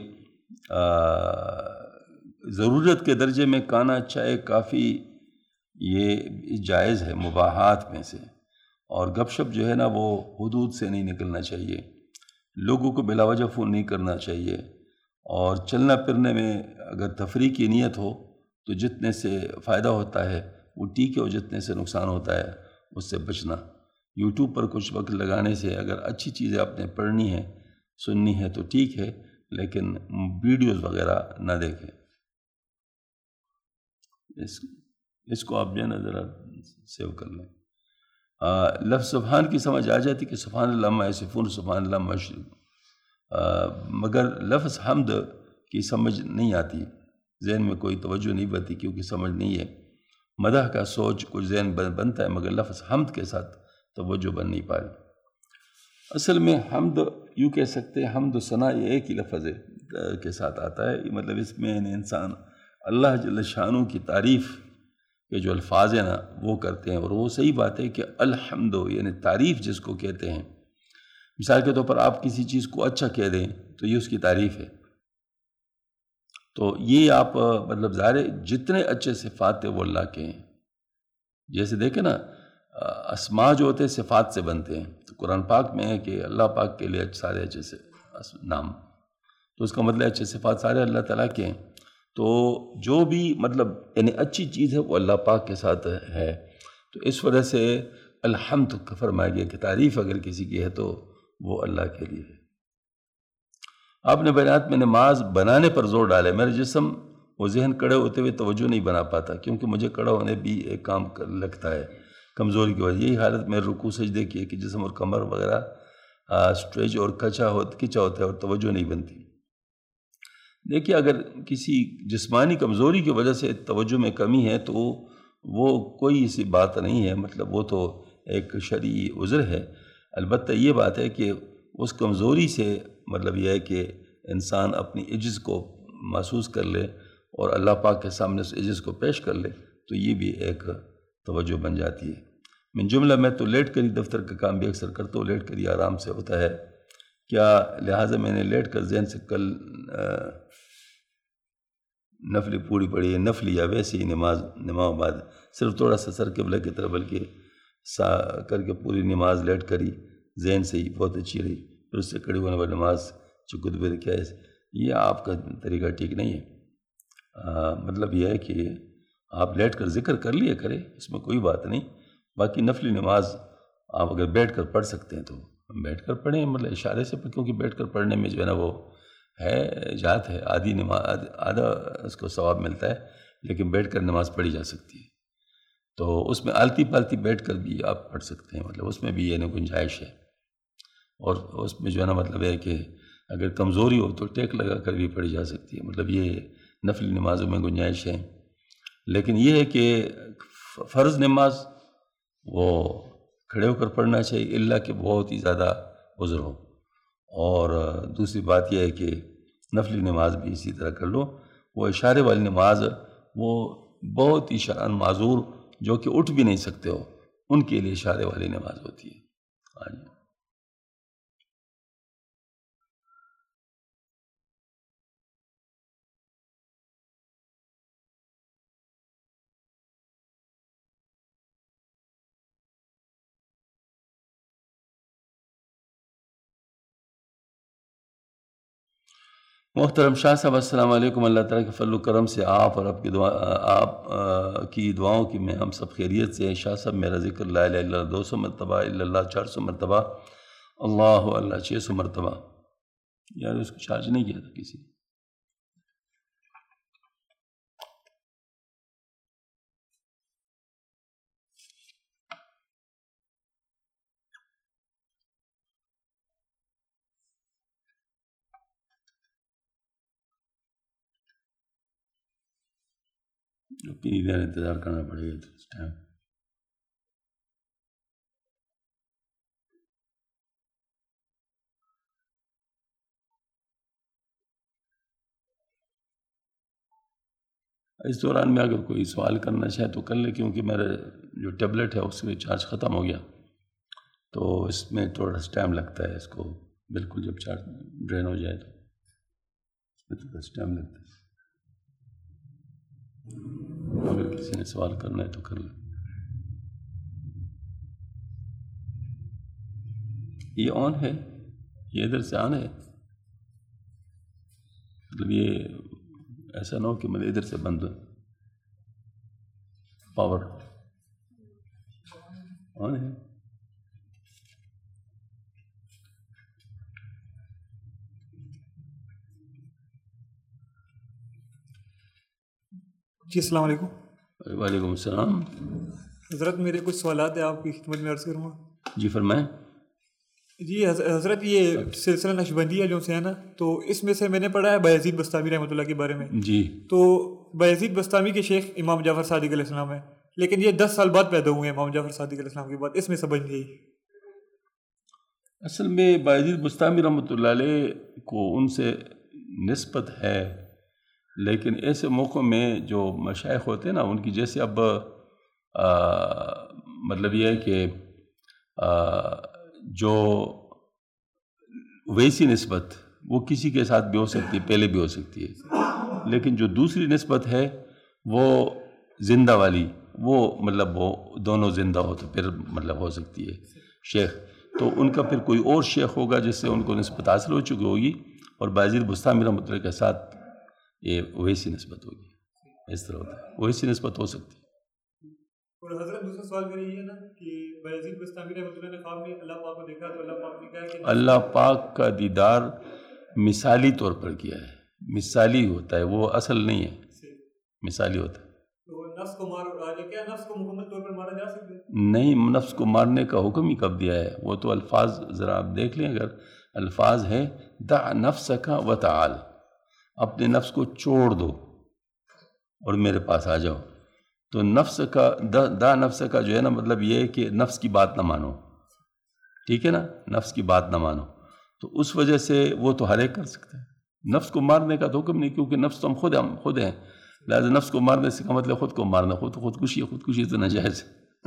ضرورت کے درجے میں کھانا چائے کافی یہ جائز ہے مباحات میں سے، اور گپ شپ جو ہے نا وہ حدود سے نہیں نکلنا چاہیے، لوگوں کو بلا وجہ فون نہیں کرنا چاہیے، اور چلنا پھرنے میں اگر تفریح کی نیت ہو تو جتنے سے فائدہ ہوتا ہے وہ ٹھیک ہے، اور جتنے سے نقصان ہوتا ہے اس سے بچنا۔ یوٹیوب پر کچھ وقت لگانے سے اگر اچھی چیزیں آپ نے پڑھنی ہے سننی ہے تو ٹھیک ہے، لیکن ویڈیوز وغیرہ نہ دیکھیں۔ اس اس کو آپ جو ہے نا ذرا سیو کر لیں۔ لفظ سبحان کی سمجھ آ جاتی کہ سبحان اللہ عما یصفون، سبحان اللہ عما یشرکون، مگر لفظ حمد کی سمجھ نہیں آتی، ذہن میں کوئی توجہ نہیں بنتی کیونکہ سمجھ نہیں ہے۔ مدح کا سوچ کچھ ذہن بنتا ہے، مگر لفظ حمد کے ساتھ توجہ بن نہیں پا رہی۔ اصل میں حمد یوں کہہ سکتے ہیں، حمد و ثنا یہ ایک ہی لفظ ہے کے ساتھ آتا ہے، مطلب اس میں انسان اللہ جل شانہ کی تعریف کے جو الفاظ ہیں نا وہ کرتے ہیں، اور وہ صحیح بات ہے کہ الحمد یعنی تعریف جس کو کہتے ہیں، مثال کے طور پر آپ کسی چیز کو اچھا کہہ دیں تو یہ اس کی تعریف ہے، تو یہ آپ مطلب ظاہر ہے جتنے اچھے صفات ہیں وہ اللہ کے ہیں۔ جیسے دیکھیں نا اسماء جو ہوتے ہیں صفات سے بنتے ہیں، تو قرآن پاک میں ہے کہ اللہ پاک کے لیے سارے اچھے سے نام، تو اس کا مطلب اچھے صفات سارے اللہ تعالیٰ کے ہیں، تو جو بھی مطلب یعنی اچھی چیز ہے وہ اللہ پاک کے ساتھ ہے، تو اس وجہ سے الحمد کا فرمایا گیا کہ تعریف اگر کسی کی ہے تو وہ اللہ کے لیے ہے۔ آپ نے بیانات میں نماز بنانے پر زور ڈالے، میرے جسم وہ ذہن کڑے ہوتے ہوئے توجہ نہیں بنا پاتا، کیونکہ مجھے کڑا ہونے بھی ایک کام لگتا ہے کمزوری کی وجہ۔ یہی حالت میں رکوع سجدے کی ہے کہ جسم اور کمر وغیرہ اسٹریچ اور کچا ہو کچا ہوتا ہے اور توجہ نہیں بنتی۔ دیکھیے اگر کسی جسمانی کمزوری کی وجہ سے توجہ میں کمی ہے تو وہ کوئی ایسی بات نہیں ہے، مطلب وہ تو ایک شرعی عذر ہے۔ البتہ یہ بات ہے کہ اس کمزوری سے مطلب یہ ہے کہ انسان اپنی عجز کو محسوس کر لے اور اللہ پاک کے سامنے اس عجز کو پیش کر لے تو یہ بھی ایک توجہ بن جاتی ہے۔ من جملہ میں تو لیٹ کر ہی دفتر کا کام بھی اکثر کرتا ہوں، لیٹ کر ہی آرام سے ہوتا ہے کیا، لہٰذا میں نے لیٹ کر ذہن سے کل نفلی پوری پڑھی ہے، نفلی یا ویسے ہی نماز نماز بعد صرف تھوڑا سا سر قبلہ کی طرف بلکہ سا کر کے پوری نماز لیٹ کری ذہن سے ہی بہت اچھی رہی، پھر اس سے کڑی ہونے والی نماز چکت بھی کیا ہے، یہ آپ کا طریقہ ٹھیک نہیں ہے۔ آ, مطلب یہ ہے کہ آپ لیٹ کر ذکر کر لیے کرے، اس میں کوئی بات نہیں، باقی نفلی نماز آپ اگر بیٹھ کر پڑھ سکتے ہیں تو بیٹھ کر پڑھیں، مطلب اشارے سے، کیونکہ بیٹھ کر پڑھنے میں جو ہے نا وہ ہے جات ہے، آدھی نماز آدھا اس کو ثواب ملتا ہے، لیکن بیٹھ کر نماز پڑھی جا سکتی ہے، تو اس میں آلتی پالتی بیٹھ کر بھی آپ پڑھ سکتے ہیں، مطلب اس میں بھی یہ گنجائش ہے، اور اس میں جو ہے نا مطلب ہے کہ اگر کمزوری ہو تو ٹیک لگا کر بھی پڑھی جا سکتی ہے، مطلب یہ نفلی نمازوں میں گنجائش ہے۔ لیکن یہ ہے کہ فرض نماز وہ کھڑے ہو کر پڑھنا چاہیے، الا کہ بہت ہی زیادہ عذر ہو، اور دوسری بات یہ ہے کہ نفلی نماز بھی اسی طرح کر لو۔ وہ اشارے والی نماز وہ بہت ہی شرعاً معذور جو کہ اٹھ بھی نہیں سکتے ہو ان کے لیے اشارے والی نماز ہوتی ہے۔ ہاں جی۔ محترم شاہ صاحب السلام علیکم، اللہ تعالیٰ کے فضل و کرم سے آپ اور آپ کی دعا آپ کی دعاؤں کی میں ہم سب خیریت سے ہیں۔ شاہ صاحب میرا ذکر لا الہ الا اللہ دو سو مرتبہ، الا اللہ چار سو مرتبہ، اللہ اللہ چھ سو مرتبہ۔ یار اس کو چارج نہیں کیا تھا کسی نے۔ کتنی دیر انتظار کرنا پڑے گا اس ٹائم؟ اس دوران میں اگر کوئی سوال کرنا چاہے تو کر لے، کیونکہ میرا جو ٹیبلٹ ہے اس میں چارج ختم ہو گیا، تو اس میں تھوڑا سا ٹائم لگتا ہے، اس کو بالکل جب چارج ڈرین ہو جائے تو اس میں تھوڑا سا ٹائم لگتا ہے۔ اگر کسی نے سوال کرنا ہے تو کر لیں۔ یہ آن ہے، یہ ادھر سے آن ہے، مطلب یہ ایسا نہ ہو کہ مطلب ادھر سے بند ہو۔ پاور آن ہے۔ جی السلام علیکم۔ وعلیکم السلام۔ حضرت میرے کچھ سوالات ہیں آپ کی خدمت میں عرض کروں گا۔ جی فرمائیں۔ جی حضرت یہ سلسلہ نقشبندیہ جو سے ہے نا، تو اس میں سے میں نے پڑھا ہے بایزید بستامی رحمۃ اللہ کے بارے میں۔ جی۔ تو بایزید بستامی کے شیخ امام جعفر صادق علیہ السلام ہے، لیکن یہ دس سال بعد پیدا ہوئے ہیں امام جعفر صادق علیہ السلام کے بعد، اس میں سمجھ نہیں آئی۔ اصل میں بایزید بستامی رحمۃ اللہ علیہ کو ان سے نسبت ہے، لیکن ایسے موقعوں میں جو مشائخ ہوتے ہیں نا ان کی، جیسے اب آ, مطلب یہ ہے کہ آ, جو ویسی نسبت وہ کسی کے ساتھ بھی ہو سکتی ہے، پہلے بھی ہو سکتی ہے، لیکن جو دوسری نسبت ہے وہ زندہ والی، وہ مطلب وہ دونوں زندہ ہو تو پھر مطلب ہو سکتی ہے شیخ، تو ان کا پھر کوئی اور شیخ ہوگا جس سے ان کو نسبت حاصل ہو چکی ہوگی، اور بایزید بستامی رحمۃ اللہ کے ساتھ یہ ویسی نسبت ہوگی، اس طرح ہوتا ہے، ویسی نسبت ہو سکتی ہے۔ اور حضرت دوسرا سوال میرا یہ ہے نا کہ بایزید بستامی رحمۃ اللہ نے خواب میں اللہ پاک کو دیکھا تو اللہ پاک نے کہا کہ اللہ پاک کا دیدار مثالی طور پر کیا ہے، مثالی ہوتا ہے، وہ اصل نہیں ہے۔ مثالی ہوتا ہے. تو نفس کو مار اور آجے کیا نفس کو مکمل طور پر مارا جا سکتا ہے؟ نہیں، نفس کو مارنے کا حکم ہی کب دیا ہے؟ وہ تو الفاظ ذرا آپ دیکھ لیں، اگر الفاظ ہے دع نفسک وتعال، اپنے نفس کو چھوڑ دو اور میرے پاس آ جاؤ. تو نفس کا دا نفس کا جو ہے نا مطلب یہ ہے کہ نفس کی بات نہ مانو، ٹھیک ہے نا، نفس کی بات نہ مانو. تو اس وجہ سے وہ تو ہر ایک کر سکتا ہے. نفس کو مارنے کا تو حکم نہیں، کیونکہ نفس تو ہم خود ہم خود ہیں، لہٰذا نفس کو مارنے سے کا مطلب خود کو مارنا. خود خودکشی خودکشی تو ناجائز ہے.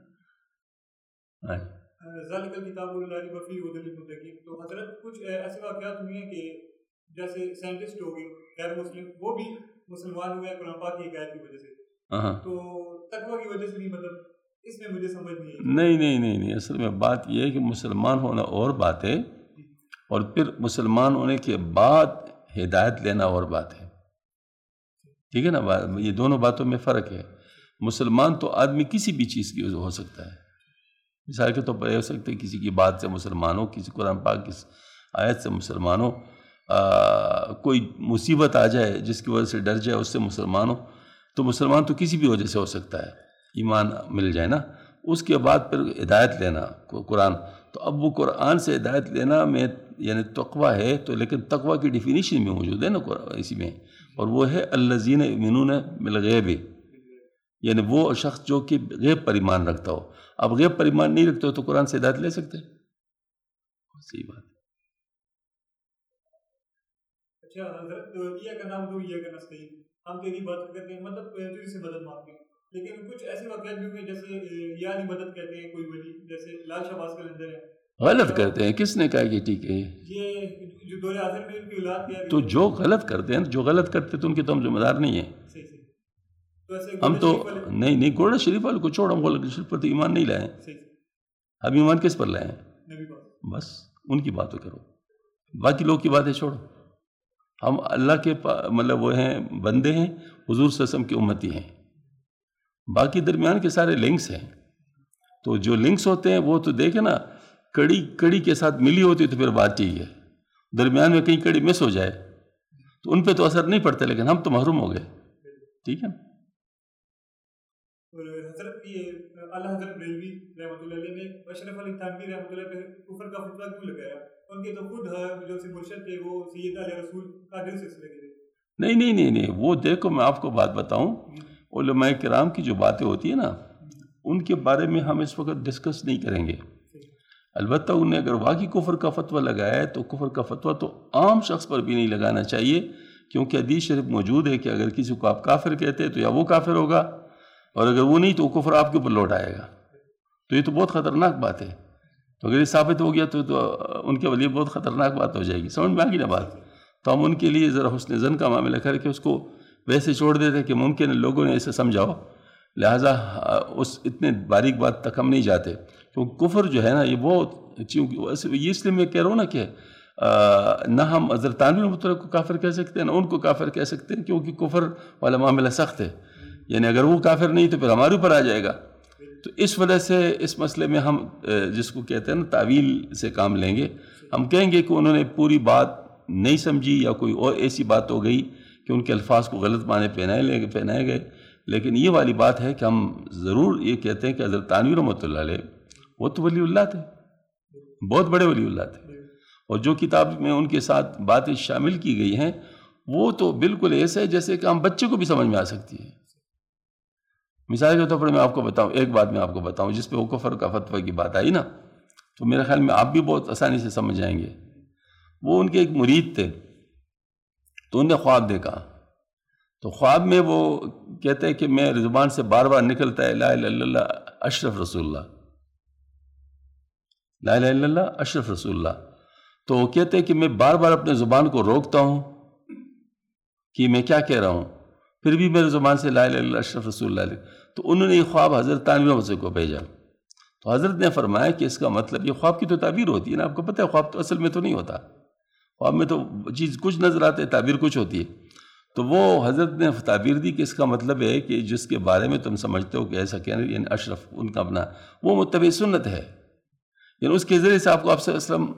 ذالک الکتاب لا ریب فیہ ھدی للمتقین. تو حضرت کچھ ایسے واقعات ہوئے ہیں کہ جیسے سائنٹسٹ ہو گئے غیر مسلم، وہ بھی مسلمان ہوئے قرآن پاک کی ہدایت کی وجہ سے، تو تقویٰ کی وجہ سے بھی، مطلب اس میں مجھے سمجھ نہیں ہے. نہیں نہیں نہیں نہیں اصل میں بات یہ ہے کہ مسلمان ہونا اور بات ہے، اور پھر مسلمان ہونے کے بعد ہدایت لینا اور بات ہے. ٹھیک ہے نا، یہ دونوں باتوں میں فرق ہے. مسلمان تو آدمی کسی بھی چیز کی ہو سکتا ہے. مثال کے طور پر یہ ہو سکتا ہے کسی کی بات سے مسلمان ہو، کسی قرآن پاک کی آیت سے مسلمان ہو، کوئی مصیبت آ جائے جس کی وجہ سے ڈر جائے اس سے مسلمان ہو. تو مسلمان تو کسی بھی وجہ سے ہو سکتا ہے، ایمان مل جائے نا. اس کے بعد پھر ہدایت لینا قرآن. تو اب وہ قرآن سے ہدایت لینا میں یعنی تقویٰ ہے، تو لیکن تقویٰ کی ڈیفینیشن میں موجود ہے نا اسی میں، اور وہ ہے الذین یؤمنون بالغیب، یعنی وہ شخص جو کہ غیب پر ایمان رکھتا ہو. اب غیب پر ایمان نہیں رکھتے ہو تو قرآن سے ہدایت لے سکتے؟ صحیح بات. اچھا حضرت، یہ کا نام تو یہ کا نستعین، ہم تیری بات کرتے ہیں، مطلب تجھ سے مدد مانگتے ہیں، لیکن کچھ ایسے واقعات بھی ہوئے جیسے یا نہیں مدد کہتے ہیں کوئی ولی، جیسے لال شہباز کے اندر ہے. غلط کرتے ہیں، کس نے کہا کہ ٹھیک ہے یہ جو دور حاضر میں ان کی اولاد کیا؟ تو جو غلط کرتے ہیں، جو غلط کرتے تو ان کے تو ہم ذمہ دار نہیں ہیں. ہم تو نہیں نہیں گولڈن شریف والے کو چھوڑ، ہم گولڈن شریف پر تو ایمان نہیں لائے. ہم ایمان کس پر لائے ہیں؟ بس ان کی باتیں کرو، باقی لوگ کی باتیں چھوڑو. ہم اللہ کے مطلب وہ ہیں بندے ہیں، حضور صلی اللہ علیہ وسلم کی امتی ہیں. باقی درمیان کے سارے لنکس ہیں. تو جو لنکس ہوتے ہیں وہ تو دیکھیں نا، کڑی کڑی کے ساتھ ملی ہوتی تو پھر بات ٹھیک ہے. درمیان میں کہیں کڑی مس ہو جائے تو ان پہ تو اثر نہیں پڑتا، لیکن ہم تو محروم ہو گئے. ٹھیک ہے. حضرت یہ اللہ حضرت بریلوی رحمۃ اللہ علیہ نے اشرف علی تھانوی رحمۃ اللہ پہ کفر کا فتویٰ کیوں لگایا؟ ان کے تو خود جو سے مرشد تھے وہ سید علیہ رسول قادری سے لگے تھے. نہیں نہیں نہیں نہیں وہ دیکھو میں آپ کو بات بتاؤں، علماء کرام کی جو باتیں ہوتی ہیں نا ان کے بارے میں ہم اس وقت ڈسکس نہیں کریں گے. البتہ انہوں نے اگر واقعی کفر کا فتویٰ لگایا ہے تو کفر کا فتویٰ تو عام شخص پر بھی نہیں لگانا چاہیے، کیونکہ حدیث شریف موجود ہے کہ اگر کسی کو آپ کافر کہتے ہیں تو یا وہ کافر ہوگا، اور اگر وہ نہیں تو وہ کفر آپ کے اوپر لوٹ آئے گا. تو یہ تو بہت خطرناک بات ہے. تو اگر یہ ثابت ہو گیا تو, تو ان کے لیے بہت خطرناک بات ہو جائے گی. سمجھ میں آ گئی نا بات؟ تو ہم ان کے لیے ذرا حسن ظن کا معاملہ کر کے اس کو ویسے چھوڑ دیتے کہ ممکن ہے لوگوں نے اسے سمجھاؤ، لہٰذا اس اتنے باریک بات تک ہم نہیں جاتے. کیونکہ کفر جو ہے نا یہ بہت، چونکہ یہ اس لیے میں کہہ رہا ہوں نا کہ نہ ہم حضرت تھانوی رحمۃ اللہ کو کافر کہہ سکتے ہیں نہ ان کو کافر کہہ سکتے ہیں، کیونکہ کفر والا معاملہ سخت ہے. یعنی اگر وہ کافر نہیں تو پھر ہمارے اوپر آ جائے گا. تو اس وجہ سے اس مسئلے میں ہم جس کو کہتے ہیں نا تعویل سے کام لیں گے. ہم کہیں گے کہ انہوں نے پوری بات نہیں سمجھی یا کوئی اور ایسی بات ہو گئی کہ ان کے الفاظ کو غلط معنی پہنائے لے پہنائے گئے. لیکن یہ والی بات ہے کہ ہم ضرور یہ کہتے ہیں کہ حضرت تھانوی رحمۃ اللہ علیہ وہ تو ولی اللہ تھے، بہت بڑے ولی اللہ تھے، اور جو کتاب میں ان کے ساتھ باتیں شامل کی گئی ہیں وہ تو بالکل ایسے ہے جیسے کہ ہم بچے کو بھی سمجھ میں آ سکتی ہے. مثال کے طور پر میں آپ کو بتاؤں، ایک بات میں آپ کو بتاؤں جس پہ وہ کفر کا فتویٰ کی بات آئی نا، تو میرے خیال میں آپ بھی بہت آسانی سے سمجھ جائیں گے. وہ ان کے ایک مرید تھے، تو انہوں نے خواب دیکھا. تو خواب میں وہ کہتے ہیں کہ میں زبان سے بار بار نکلتا ہے لا الہ الا اللہ اشرف رسول اللہ، لا الہ الا اللہ اشرف رسول اللہ. تو وہ کہتے ہیں کہ میں بار بار اپنے زبان کو روکتا ہوں کہ میں کیا کہہ رہا ہوں، پھر بھی میرے زبان سے لا الہ الا اللہ اشرف رسول اللہ. تو انہوں نے یہ خواب حضرت تھانوی رحمۃ اللہ کو بھیجا. تو حضرت نے فرمایا کہ اس کا مطلب، یہ خواب کی تو تعبیر ہوتی ہے نا، آپ کو پتہ ہے خواب تو اصل میں تو نہیں ہوتا، خواب میں تو چیز کچھ نظر آتے ہے، تعبیر کچھ ہوتی ہے. تو وہ حضرت نے تعبیر دی کہ اس کا مطلب ہے کہ جس کے بارے میں تم سمجھتے ہو کہ ایسا کہنا، یعنی اشرف ان کا اپنا وہ متبع سنت ہے، یعنی اس کے ذریعے سے آپ کو آپ صلی اللہ علیہ وسلم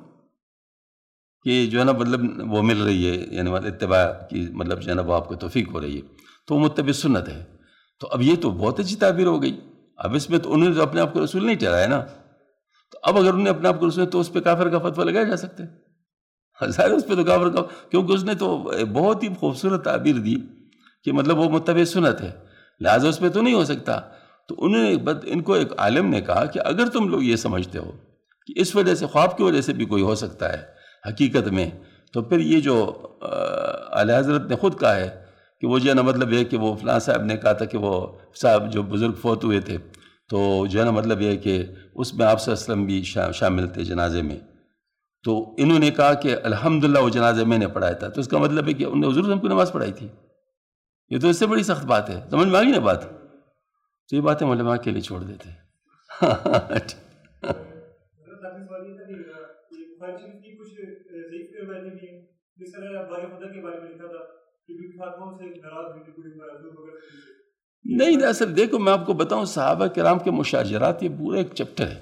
کی جو ہے نا مطلب وہ مل رہی ہے، یعنی اتباع کی مطلب جو ہے نا وہ آپ کو توفیق ہو رہی ہے. تو وہ متبع سنت ہے. تو اب یہ تو بہت اچھی تعبیر ہو گئی. اب اس میں تو انہوں نے تو اپنے آپ کو رسول نہیں ٹھہرایا نا. تو اب اگر انہوں نے اپنے آپ کو رسول تو اس پہ کافر کا فتویٰ لگایا جا سکتا ہے. ظاہر اس پہ تو کافر کا, کیونکہ اس نے تو بہت ہی خوبصورت تعبیر دی کہ مطلب وہ متبع سنت ہے, لہٰذا اس پہ تو نہیں ہو سکتا. تو انہوں نے ان کو ایک عالم نے کہا کہ اگر تم لوگ یہ سمجھتے ہو کہ اس وجہ سے خواب کی وجہ سے بھی کوئی ہو سکتا ہے حقیقت میں, تو پھر یہ جو اعلی حضرت نے خود کہا ہے کہ وہ جو ہے نا مطلب یہ کہ وہ فلاں صاحب نے کہا تھا کہ وہ صاحب جو بزرگ فوت ہوئے تھے, تو جو ہے نا مطلب یہ کہ اس میں آپ صلی اللہ علیہ وسلم بھی شامل تھے جنازے میں. تو انہوں نے کہا کہ الحمدللہ وہ جنازہ میں نے پڑھایا تھا. تو اس کا مطلب ہے کہ انہوں نے حضور ہم کو نماز پڑھائی تھی. یہ تو اس سے بڑی سخت بات ہے, سمجھ میں آ گئی نا بات. تو یہ باتیں علماء کے لیے چھوڑ دیتے. نہیں اصل دیکھو میں آپ کو بتاؤں, صحابہ کرام کے مشاجرات یہ پورا ایک چیپٹر ہے.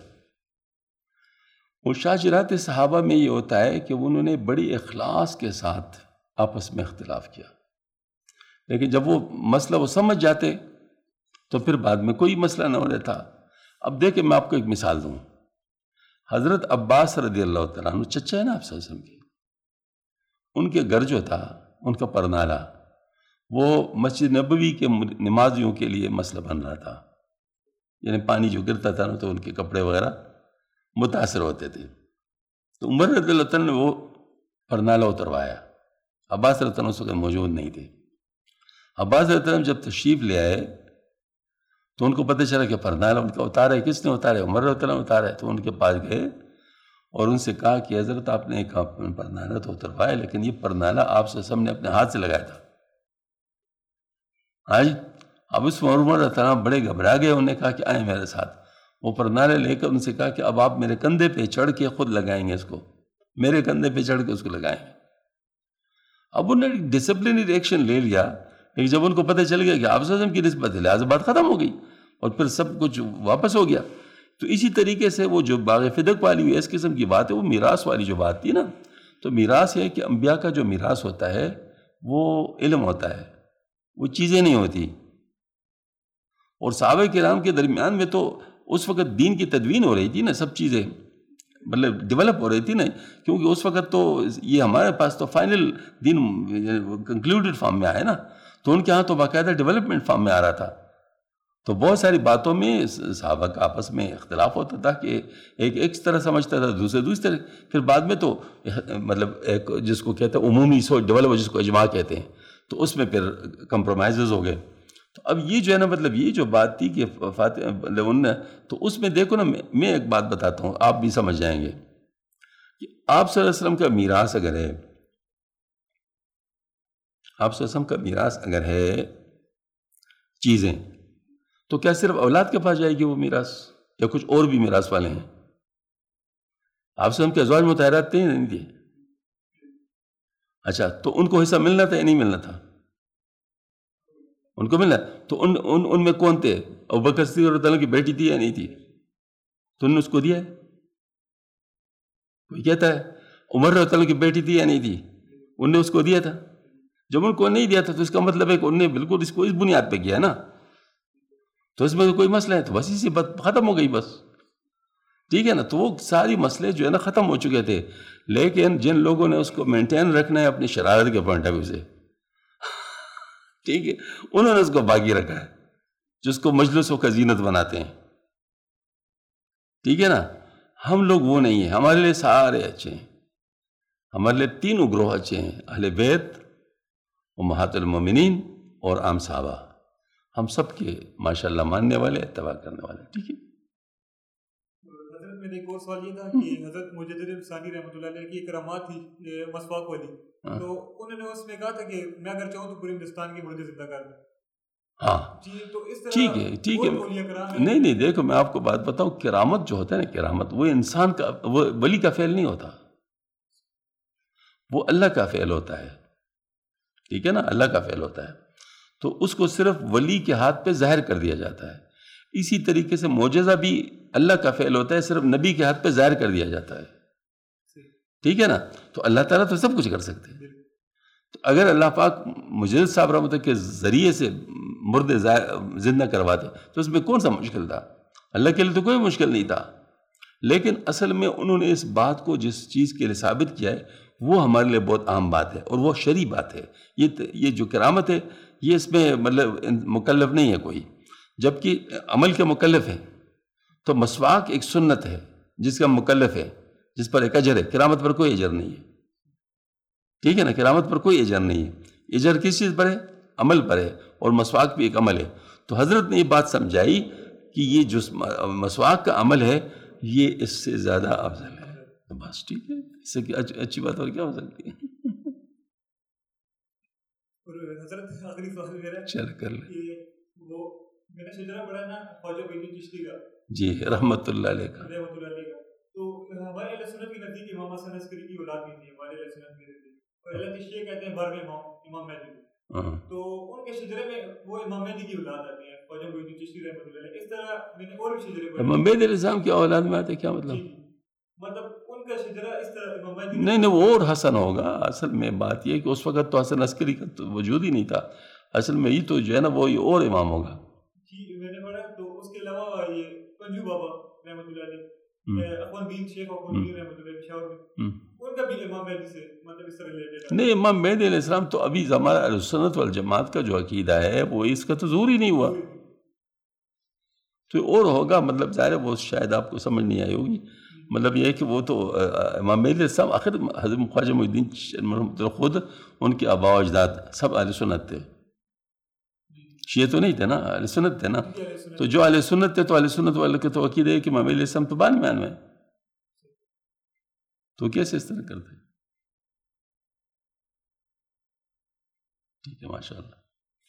مشاجرات صحابہ میں یہ ہوتا ہے کہ انہوں نے بڑی اخلاص کے ساتھ آپس میں اختلاف کیا, لیکن جب وہ مسئلہ وہ سمجھ جاتے تو پھر بعد میں کوئی مسئلہ نہ ہو رہتا. اب دیکھیں میں آپ کو ایک مثال دوں. حضرت عباس رضی اللہ تعالیٰ عنہ چچا ہے نا آپ صلی اللہ علیہ وسلم کی, ان کے گھر جو تھا ان کا پرنالہ وہ مسجد نبوی کے نمازیوں کے لیے مسئلہ بن رہا تھا. یعنی پانی جو گرتا تھا نا تو ان کے کپڑے وغیرہ متاثر ہوتے تھے. تو عمر رضی اللہ تعالیٰ نے وہ پرنالہ اتروایا. عباس رضی اللہ عنہ اس وقت موجود نہیں تھے. عباس رضی اللہ عنہ جب تشریف لے آئے تو ان کو پتہ چلا کہ پرنالہ ان کا اتارا ہے. کس نے اتارا ہے؟ عمر رضی اللہ عنہ اتارا ہے. تو ان کے پاس گئے اور ان سے کہا کہ حضرت آپ نے ایک پرنالہ تو اتروایا, لیکن یہ پرنالہ آپ سے سب نے اپنے ہاتھ سے لگایا تھا. آج اب اس میں عمر رضی اللہ عنہ بڑے گھبرا گئے. انہوں نے کہا کہ آئیں میرے ساتھ. وہ پرنالہ لے کر ان سے کہا کہ اب آپ میرے کندھے پہ چڑھ کے خود لگائیں گے اس کو, میرے کندھے پہ چڑھ کے اس کو لگائیں گے. اب انہوں نے ڈسپلنری ایکشن لے لیا, لیکن جب ان کو پتہ چل گیا کہ آپ صلی اللہ علیہ وسلم کی نسبت ہے لہٰذا بات ختم ہو گئی اور پھر سب کچھ واپس ہو گیا. تو اسی طریقے سے وہ جو باغ فدق والی ہوئی اس قسم کی بات ہے, وہ میراث والی جو بات تھی نا, تو میراث ہے کہ انبیاء کا جو میراث ہوتا ہے وہ علم ہوتا ہے, وہ چیزیں نہیں ہوتی. اور صحابہ کرام کے درمیان میں تو اس وقت دین کی تدوین ہو رہی تھی نا, سب چیزیں مطلب ڈیولپ ہو رہی تھی نا, کیونکہ اس وقت تو یہ ہمارے پاس تو فائنل دین کنکلوڈڈ فارم میں آیا نا, تو ان کے ہاں تو باقاعدہ ڈیولپمنٹ فارم میں آ رہا تھا. تو بہت ساری باتوں میں صحابہ کا آپس میں اختلاف ہوتا تھا کہ ایک ایک طرح سمجھتا تھا, دوسرے دوسری طرح. پھر بعد میں تو مطلب ایک جس کو کہتے ہیں عمومی سوچ ڈیولپ, جس کو اجماع کہتے ہیں, تو اس میں پھر کمپرومائزز ہو گئے. تو اب یہ جو ہے نا مطلب یہ جو بات تھی کہ فاتح مطلب ان تو اس میں دیکھو نا, میں ایک بات بتاتا ہوں آپ بھی سمجھ جائیں گے کہ آپ صلی اللہ علیہ وسلم کا میراث اگر ہے, آپ صلی اللہ علیہ وسلم کا میراث اگر ہے چیزیں, تو کیا صرف اولاد کے پاس جائے گی وہ میراث, یا کچھ اور بھی میراث والے ہیں؟ آپ سے ہم کے ازواج مطہرات تھے نہیں تھے؟ اچھا, تو ان کو حصہ ملنا تھا یا نہیں ملنا تھا؟ ان کو ملنا. تو ان ان ان میں کون تھے؟ ابوبکر صدیق رضی اللہ عنہ کی بیٹی تھی یا نہیں تھی؟ تو انہوں نے اس کو دیا ہے. کوئی کہتا ہے عمر رضی اللہ عنہ کی بیٹی تھی یا نہیں تھی؟ انہوں نے اس کو دیا تھا. جب ان کو نہیں دیا تھا تو اس کا مطلب ہے کہ انہوں نے بالکل اس کو اس بنیاد پہ کیا نا, تو اس میں کوئی مسئلہ ہے تو بس اسی بات ختم ہو گئی بس. ٹھیک ہے نا, تو وہ ساری مسئلے جو ہے نا ختم ہو چکے تھے. لیکن جن لوگوں نے اس کو مینٹین رکھنا ہے اپنی شرارت کے پوائنٹ آف ویو سے, ٹھیک ہے, انہوں نے اس کو باقی رکھا ہے, جس کو مجلسوں کا زینت بناتے ہیں. ٹھیک ہے نا, ہم لوگ وہ نہیں ہیں. ہمارے لیے سارے اچھے ہیں, ہمارے لیے تینوں گروہ اچھے ہیں, اہل بیت, امہات المومنین اور عام صحابہ. ہم سب کے ماشاءاللہ ماننے والے, اتباع کرنے والے. ٹھیک ہے. حضرت میرا ایک اور سوال یہ تھا کہ حضرت مجدد ثانی رحمۃ اللہ علیہ کی کرامات تھی مسواک والی, تو انہوں نے اس میں کہا تھا کہ میں اگر چاہوں تو پورے ہندوستان کے مردے زندہ کر دوں. ہاں جی, تو اس طرح ٹھیک ہے ٹھیک ہے نہیں نہیں دیکھو میں آپ کو بات بتاؤں, کرامت جو ہوتا ہے نا, کرامت وہ انسان کا, وہ ولی کا فعل نہیں ہوتا, وہ اللہ کا فعل ہوتا ہے. ٹھیک ہے نا, اللہ کا فعل ہوتا ہے. تو اس کو صرف ولی کے ہاتھ پہ ظاہر کر دیا جاتا ہے. اسی طریقے سے معجزہ بھی اللہ کا فعل ہوتا ہے, صرف نبی کے ہاتھ پہ ظاہر کر دیا جاتا ہے. ٹھیک ہے نا, تو اللہ تعالیٰ تو سب کچھ کر سکتے ہیں. اگر اللہ پاک مجدد صاحب رحمۃ اللہ کے ذریعے سے مردے زندہ کرواتے تو اس میں کون سا مشکل تھا؟ اللہ کے لیے تو کوئی مشکل نہیں تھا. لیکن اصل میں انہوں نے اس بات کو جس چیز کے لیے ثابت کیا ہے وہ ہمارے لیے بہت اہم بات ہے اور وہ شرعی بات ہے. یہ یہ جو کرامت ہے یہ اس میں مطلب مکلف نہیں ہے کوئی، جبکہ عمل کے مکلف ہے. تو مسواک ایک سنت ہے جس کا مکلف ہے، جس پر ایک اجر ہے. کرامت پر کوئی اجر نہیں ہے، ٹھیک ہے نا؟ کرامت پر کوئی اجر نہیں ہے. اجر کس چیز پر ہے؟ عمل پر ہے، اور مسواک بھی ایک عمل ہے. تو حضرت نے یہ بات سمجھائی کہ یہ جو مسواک کا عمل ہے یہ اس سے زیادہ افضل ہے. تو بس ٹھیک ہے، اس سے اچھی بات اور کیا ہو سکتی ہے؟ حضرت آخری سوال میرا چل کر لیں. وہ میں نے شجرہ پڑھا نا خواجہ معین چشتی کا، جی رحمۃ اللہ علیہ کا، رحمۃ اللہ علیہ کا. تو ہمارے اہل سنت کی نزدیک امام حسن عسکری کی اولاد نہیں تھی ہمارے اہل سنت کی نزدیک، اور اہل تشیع کہتے ہیں بارہویں امام امام مہدی. تو ان کے شجرے میں وہ امام مہدی کی اولاد آتی ہیں، خواجہ معین چشتی رحمۃ اللہ علیہ. اس طرح میں نے اور بھی شجرے پڑھے. امام مہدی علیہ السلام کی اولاد میں آتے کیا مطلب؟ مطلب ان کا شجرہ اس طرح امام مہدی نہیں نہیں وہ اور حسن ہوگا. اصل میں بات یہ ہے کہ اس وقت تو حسن عسکری کا تو وجود ہی نہیں تھا. اصل میں یہ تو جو ہے نا وہ یہ اور امام ہوگا. جی میں نے پڑھا. تو اس کے علاوہ یہ پنجو بابا رحمۃ اللہ علیہ، اخوان دین شیخ اخوان دین رحمۃ اللہ علیہ پشاور میں، ان کا بھی امام مہدی سے مطلب اس طرح ریلیٹڈ ہے. نہیں امام مہدی علیہ السلام تو ابھی ہمارا اہل سنت والجماعت کا جو عقیدہ ہے وہ اس کا تو ظہور ہی نہیں ہوا. تو اور ہوگا مطلب ظاہر ہے وہ شاید آپ کو سمجھ نہیں آئی ہوگی. مطلب یہ ہے کہ وہ تو امام مہدی علیہ السلام آخر حضرت خواجہ معین الدین خود ان کے آباء و اجداد سب اہل سنت تھے، شیعہ تو نہیں تھے نا، اہل سنت تھے نا. تو جو اہل سنت تھے تو اہل سنت والے کے تو عقیدہ ہے کہ امام علیہ السلام تو بعد میں آنے، تو کیسے اس طرح کرتے ہیں؟ ٹھیک ہے ماشاء اللہ.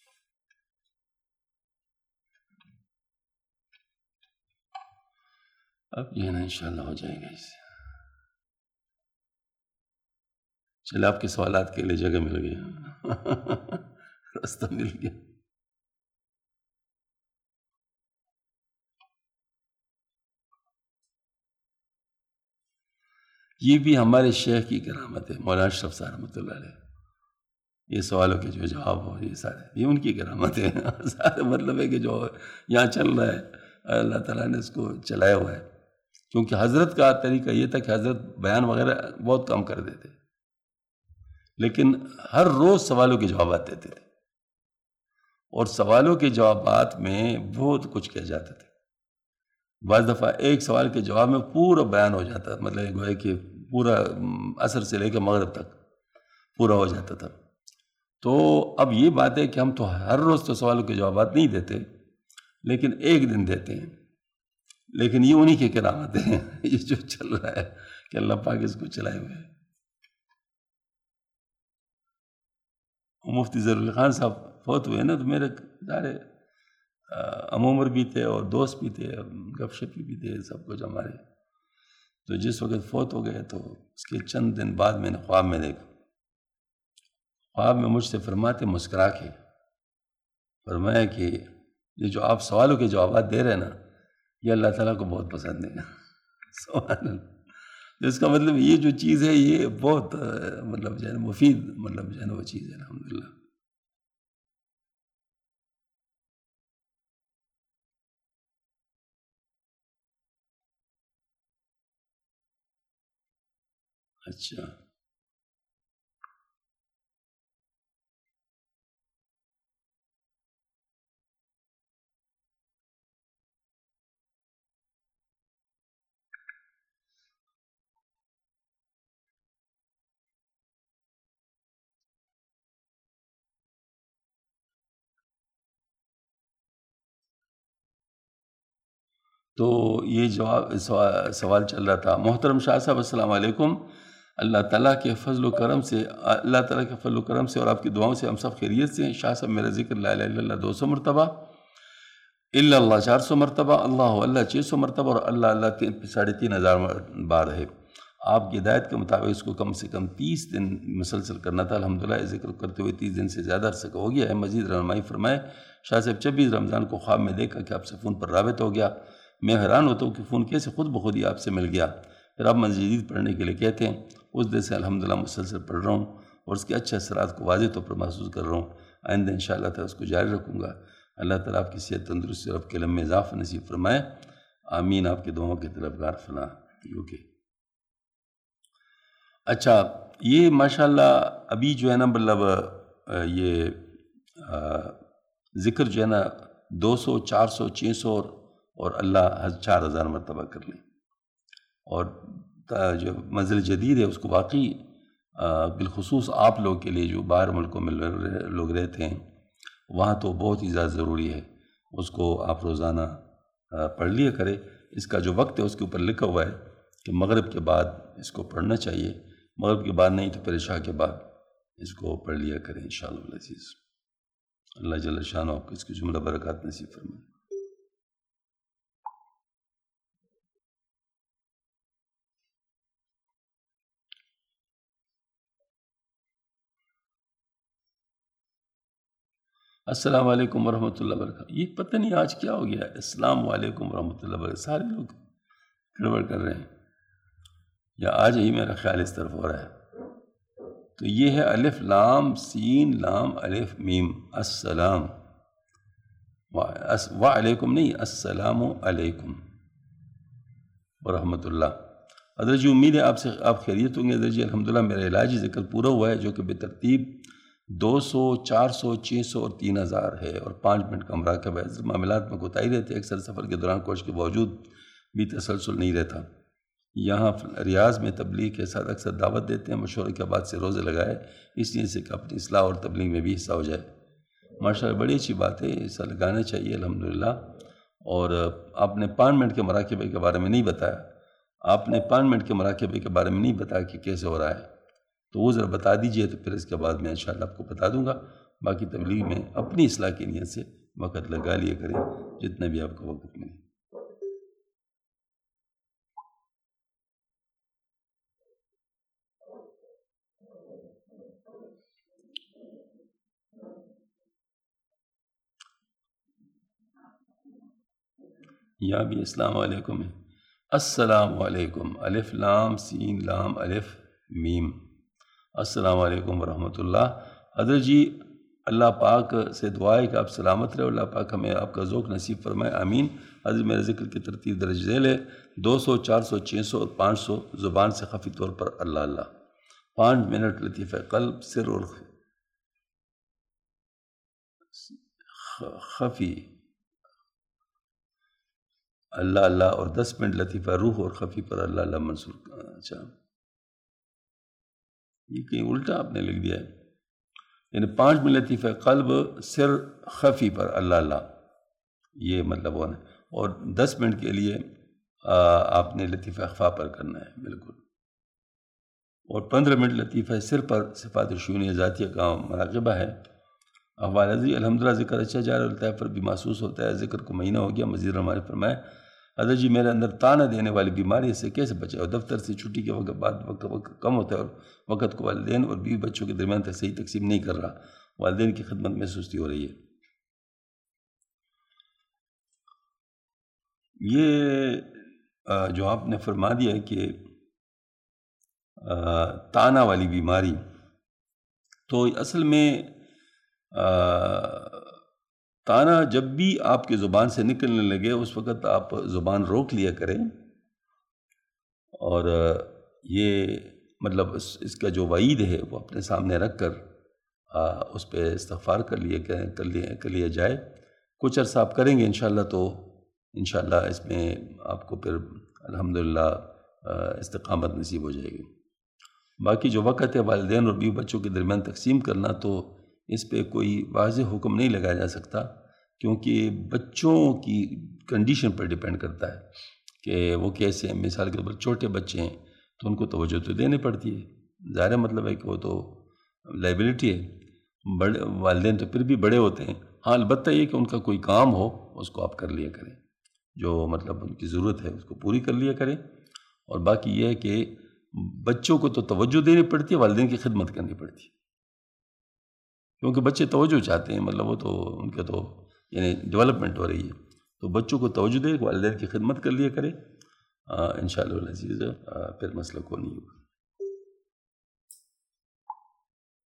اب یہ نا انشاءاللہ ہو جائے گا. اس چلے آپ کے سوالات کے لیے جگہ مل گئی، راستہ مل گیا. یہ بھی ہمارے شیخ کی کرامت ہے مولانا اشرف صاحب رحمۃ اللہ علیہ. یہ سوالوں کے جو جواب ہو یہ سارے یہ ان کی کرامت ہے. سارے مطلب ہے کہ جو یہاں چل رہا ہے اللہ تعالیٰ نے اس کو چلایا ہوا ہے. کیونکہ حضرت کا طریقہ یہ تھا کہ حضرت بیان وغیرہ بہت کم کر دیتے، لیکن ہر روز سوالوں کے جوابات دیتے تھے، اور سوالوں کے جوابات میں بہت کچھ کیا جاتا تھا. بعض دفعہ ایک سوال کے جواب میں پورا بیان ہو جاتا، مطلب گویا کہ پورا عصر سے لے کے مغرب تک پورا ہو جاتا تھا. تو اب یہ بات ہے کہ ہم تو ہر روز تو سوالوں کے جوابات نہیں دیتے، لیکن ایک دن دیتے ہیں. لیکن یہ انہی کی کرامت ہیں یہ جو چل رہا ہے کہ اللہ پاک اس کو چلائے ہوئے. مفتی ظہیر علی خان صاحب فوت ہوئے نا، تو میرے سارے ہم عمر بھی تھے اور دوست بھی تھے، گپ شپی بھی تھے، سب کچھ ہمارے. تو جس وقت فوت ہو گئے تو اس کے چند دن بعد میں نے خواب میں دیکھا. خواب میں مجھ سے فرماتے مسکرا کے فرمایا کہ یہ جو آپ سوالوں کے جوابات دے رہے ہیں نا یہ اللہ تعالیٰ کو بہت پسند ہے. سبحان اللہ. اس کا مطلب یہ جو چیز ہے یہ بہت مطلب جو ہے مفید مطلب جو ہے وہ چیز ہے الحمدللہ. اچھا تو یہ جواب سوال چل رہا تھا. محترم شاہ صاحب السلام علیکم. اللہ تعالیٰ کے فضل و کرم سے اللہ تعالیٰ کے فضل و کرم سے اور آپ کی دعاؤں سے ہم سب خیریت سے ہیں. شاہ صاحب میرا ذکر لا الہ الا اللہ دو سو مرتبہ، الا اللہ چار سو مرتبہ، اللہ اللہ چھ سو مرتبہ، اور اللہ اللہ تین ساڑھے تین ہزار بار ہے. آپ کی ہدایت کے مطابق اس کو کم سے کم تیس دن مسلسل کرنا تھا. الحمدللہ ذکر کرتے ہوئے تیس دن سے زیادہ عرصہ کا ہو گیا ہے. مزید رہنمائی فرمائے. شاہ صاحب چھبیس رمضان کو خواب میں دیکھا کہ آپ سے فون پر رابط ہو گیا. میں حیران ہوتا ہوں کہ فون کیسے خود بخود ہی آپ سے مل گیا. پھر آپ مزید پڑھنے کے لیے کہتے ہیں. اس دن سے الحمدللہ مسلسل پڑھ رہا ہوں اور اس کے اچھے اثرات کو واضح طور پر محسوس کر رہا ہوں. آئندہ انشاءاللہ تعالیٰ اس کو جاری رکھوں گا. اللہ تعالیٰ آپ کی صحت تندرستی اور آپ کے لمبے اضافہ نصیب فرمائے. آمین. آپ کے دعاؤں کے طلبگار فلاں یو کے. اچھا یہ ماشاءاللہ ابھی جو ہے نا مطلب یہ ذکر جو ہے نا دو سو چار سو چھ سو اور اللہ چار ہزار مرتبہ کر لیں. اور جو منزل جدید ہے اس کو واقعی بالخصوص آپ لوگ کے لیے جو باہر ملکوں میں لوگ رہتے ہیں وہاں تو بہت ہی زیادہ ضروری ہے. اس کو آپ روزانہ پڑھ لیا کرے. اس کا جو وقت ہے اس کے اوپر لکھا ہوا ہے کہ مغرب کے بعد اس کو پڑھنا چاہیے. مغرب کے بعد نہیں تو پھر عشاء کے بعد اس کو پڑھ لیا کریں انشاءاللہ العزیز. اللہ جل شانہ آپ کو اس کی جملہ برکات نصیب فرمائے. السلام علیکم ورحمۃ اللہ وبرکاتہ. یہ پتہ نہیں آج کیا ہو گیا. السلام علیکم ورحمۃ اللہ وبرکاتہ. سارے لوگ گڑبڑ کر رہے ہیں یا آج ہی میرا خیال اس طرف ہو رہا ہے. تو یہ ہے الف لام سین لام الف میم السلام. وعلیکم نہیں السلام علیکم ورحمۃ اللہ. حضرت جی امید ہے آپ سے آپ خیریت ہوں گے. حضرت جی الحمدللہ میرا علاجی ذکر پورا ہوا ہے جو کہ بے ترتیب دو سو چار سو چھ سو اور تین ہزار ہے اور پانچ منٹ کا مراقبہ ہے. معاملات میں کوتاہی رہتے اکثر سفر کے دوران کوشش کے باوجود بھی تسلسل نہیں رہتا. یہاں ریاض میں تبلیغ کے ساتھ اکثر دعوت دیتے ہیں مشورے کے بعد سے روزے لگائے اس لیے سے کہ اپنی اصلاح اور تبلیغ میں بھی حصہ ہو جائے. ماشاءاللہ بڑی اچھی بات ہے. حصہ لگانا چاہیے الحمدللہ. اور آپ نے پانچ منٹ کے مراقبے کے بارے میں نہیں بتایا. آپ نے پانچ منٹ کے مراقبے کے بارے میں نہیں بتایا کہ کیسے ہو رہا ہے. تو وہ ذرا بتا دیجئے تو پھر اس کے بعد میں انشاءاللہ آپ کو بتا دوں گا. باقی تبلیغ میں اپنی اصلاح کی نیت سے وقت لگا لیا کریں جتنا بھی آپ کو وقت ملے. یہاں بھی السلام علیکم ہے. السلام علیکم الف لام سین لام الف میم. السلام علیکم ورحمۃ اللہ. حضرت جی اللہ پاک سے دعا ہے کہ آپ سلامت رہے. اللہ پاک ہمیں آپ کا ذوق نصیب فرمائے. آمین. حضرت میرے ذکر کی ترتیب درج ذیل ہے دو سو چار سو چھ سو اور پانچ سو. زبان سے خفی طور پر اللہ اللہ. پانچ منٹ لطیفہ قلب سر اور خفی اللہ اللہ اور دس منٹ لطیفہ روح اور خفی پر اللہ اللہ منصور. اچھا یہ کہیں الٹا آپ نے لکھ دیا ہے. یعنی پانچ منٹ لطیفہ قلب سر خفی پر اللہ اللہ یہ مطلب ہونا ہے. اور دس منٹ کے لیے آپ نے لطیفہ اخفا پر کرنا ہے بالکل. اور پندرہ منٹ لطیفہ سر پر صفات شؤون ذاتیہ کا مراقبہ ہے. احوال عزیز الحمدللہ ذکر اچھا جا رہا ہے. الطاف پر بھی محسوس ہوتا ہے. ذکر کو مہینہ ہو گیا. مزید ہمارے فرمائے حضرت جی میرے اندر تانا دینے والی بیماری سے کیسے بچے. اور دفتر سے چھٹی کے وقت بعد وقت وقت کم ہوتا ہے اور وقت کو والدین اور بیوی بچوں کے درمیان تک صحیح تقسیم نہیں کر رہا. والدین کی خدمت میں سستی ہو رہی ہے. یہ جو آپ نے فرما دیا ہے کہ تانا والی بیماری تو اصل میں تانا جب بھی آپ کی زبان سے نکلنے لگے اس وقت آپ زبان روک لیا کریں. اور یہ مطلب اس اس کا جو وعید ہے وہ اپنے سامنے رکھ کر اس پہ استغفار کر لیا کر لیا کر لیا جائے. کچھ عرصہ آپ کریں گے انشاءاللہ تو انشاءاللہ اس میں آپ کو پھر الحمدللہ استقامت نصیب ہو جائے گی. باقی جو وقت ہے والدین اور بیوی بچوں کے درمیان تقسیم کرنا تو اس پہ کوئی واضح حکم نہیں لگایا جا سکتا کیونکہ بچوں کی کنڈیشن پر ڈیپینڈ کرتا ہے کہ وہ کیسے ہیں. مثال کے طور پر چھوٹے بچے ہیں تو ان کو توجہ تو دینی پڑتی ہے. ظاہر مطلب ہے کہ وہ تو لائبلٹی ہے. بڑے والدین تو پھر بھی بڑے ہوتے ہیں. ہاں البتہ یہ کہ ان کا کوئی کام ہو اس کو آپ کر لیا کریں. جو مطلب ان کی ضرورت ہے اس کو پوری کر لیا کریں. اور باقی یہ ہے کہ بچوں کو تو توجہ دینی پڑتی ہے والدین کی خدمت کرنی پڑتی ہے کیونکہ بچے توجہ چاہتے ہیں. مطلب وہ تو ان کا تو یعنی ڈیولپمنٹ ہو رہی ہے تو بچوں کو توجہ دے والدین کی خدمت کر لیا کرے. انشاءاللہ العزیز پھر مسئلہ کو نہیں ہوگا.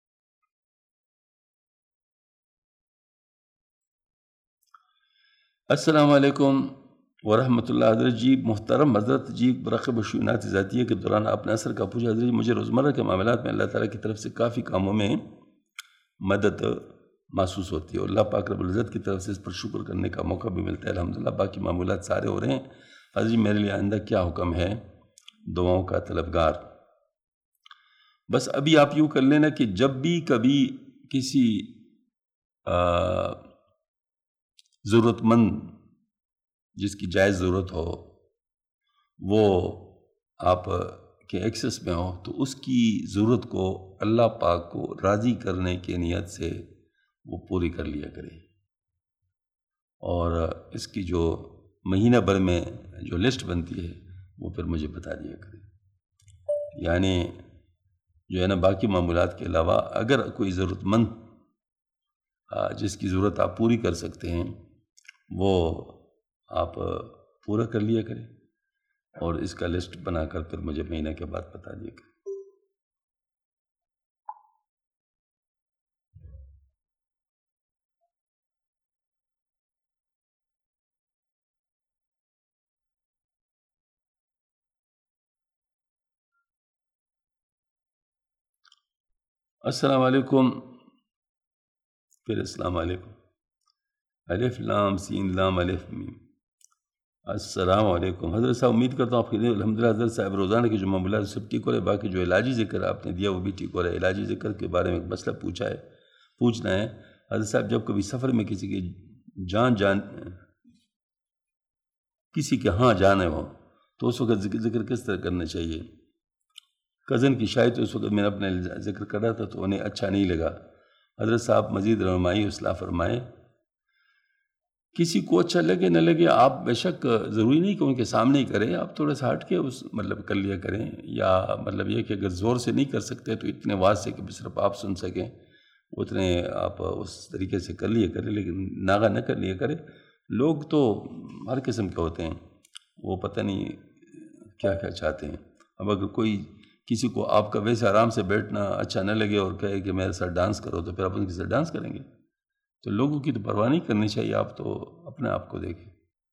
السلام علیکم ورحمۃ اللہ. حضرت جی محترم حضرت جی برقب شؤونات ذاتیہ کے دوران آپ نے اثر کا پوچھا. حضرت جی مجھے روزمرہ کے معاملات میں اللہ تعالیٰ کی طرف سے کافی کاموں میں مدد محسوس ہوتی ہے اور اللہ پاک رب العزت کی طرف سے اس پر شکر کرنے کا موقع بھی ملتا ہے الحمدللہ. باقی معمولات سارے ہو رہے ہیں. حضرت جی میرے لیے آئندہ کیا حکم ہے دعاؤں کا طلبگار؟ بس ابھی آپ یوں کر لینا کہ جب بھی کبھی کسی ضرورت مند جس کی جائز ضرورت ہو وہ آپ کے ایکسس میں ہو تو اس کی ضرورت کو اللہ پاک کو راضی کرنے کی نیت سے وہ پوری کر لیا کرے. اور اس کی جو مہینہ بھر میں جو لسٹ بنتی ہے وہ پھر مجھے بتا دیا کرے. یعنی جو ہے نا باقی معمولات کے علاوہ اگر کوئی ضرورت مند جس کی ضرورت آپ پوری کر سکتے ہیں وہ آپ پورا کر لیا کریں اور اس کا لسٹ بنا کر پھر مجھے مہینہ کے بعد بتا دیا کریں. السلام علیکم. پھر السلام علیکم. الف لام سین لام الف میم. السلام علیکم. حضرت صاحب امید کرتا ہوں آپ کی الحمدللہ. حضرت صاحب روزانہ کے جو معاملات سب ٹھیک ہو رہے, باقی جو علاجی ذکر آپ نے دیا وہ بھی ٹھیک ہو رہا ہے. علاجی ذکر کے بارے میں ایک مسئلہ پوچھا ہے پوچھنا ہے. حضرت صاحب جب کبھی سفر میں کسی کی جان جان کسی کے ہاں جانے ہو تو اس وقت ذکر ذکر کس طرح کرنا چاہیے؟ کزن کی شاید تو اس وقت میں نے اپنے ذکر کر رہا تھا تو انہیں اچھا نہیں لگا. حضرت صاحب مزید رہنمائی اصلاح فرمائے. کسی کو اچھا لگے نہ لگے آپ بے شک ضروری نہیں کہ ان کے سامنے ہی کریں, آپ تھوڑا سا ہٹ کے اس مطلب کر لیا کریں. یا مطلب یہ کہ اگر زور سے نہیں کر سکتے تو اتنے واضح سے کہ صرف آپ سن سکیں اتنے آپ اس طریقے سے کر لیا کریں, لیکن ناغہ نہ کر لیا کریں. لوگ تو ہر قسم کے ہوتے ہیں, وہ پتہ نہیں کیا کیا چاہتے ہیں. اب اگر کوئی کسی کو آپ کا ویسے آرام سے بیٹھنا اچھا نہ لگے اور کہے کہ میرے ساتھ ڈانس کرو تو پھر آپ ان کے ساتھ ڈانس کریں گے. تو لوگوں کی تو پرواہ نہیں کرنی چاہیے, آپ تو اپنے آپ کو دیکھیں.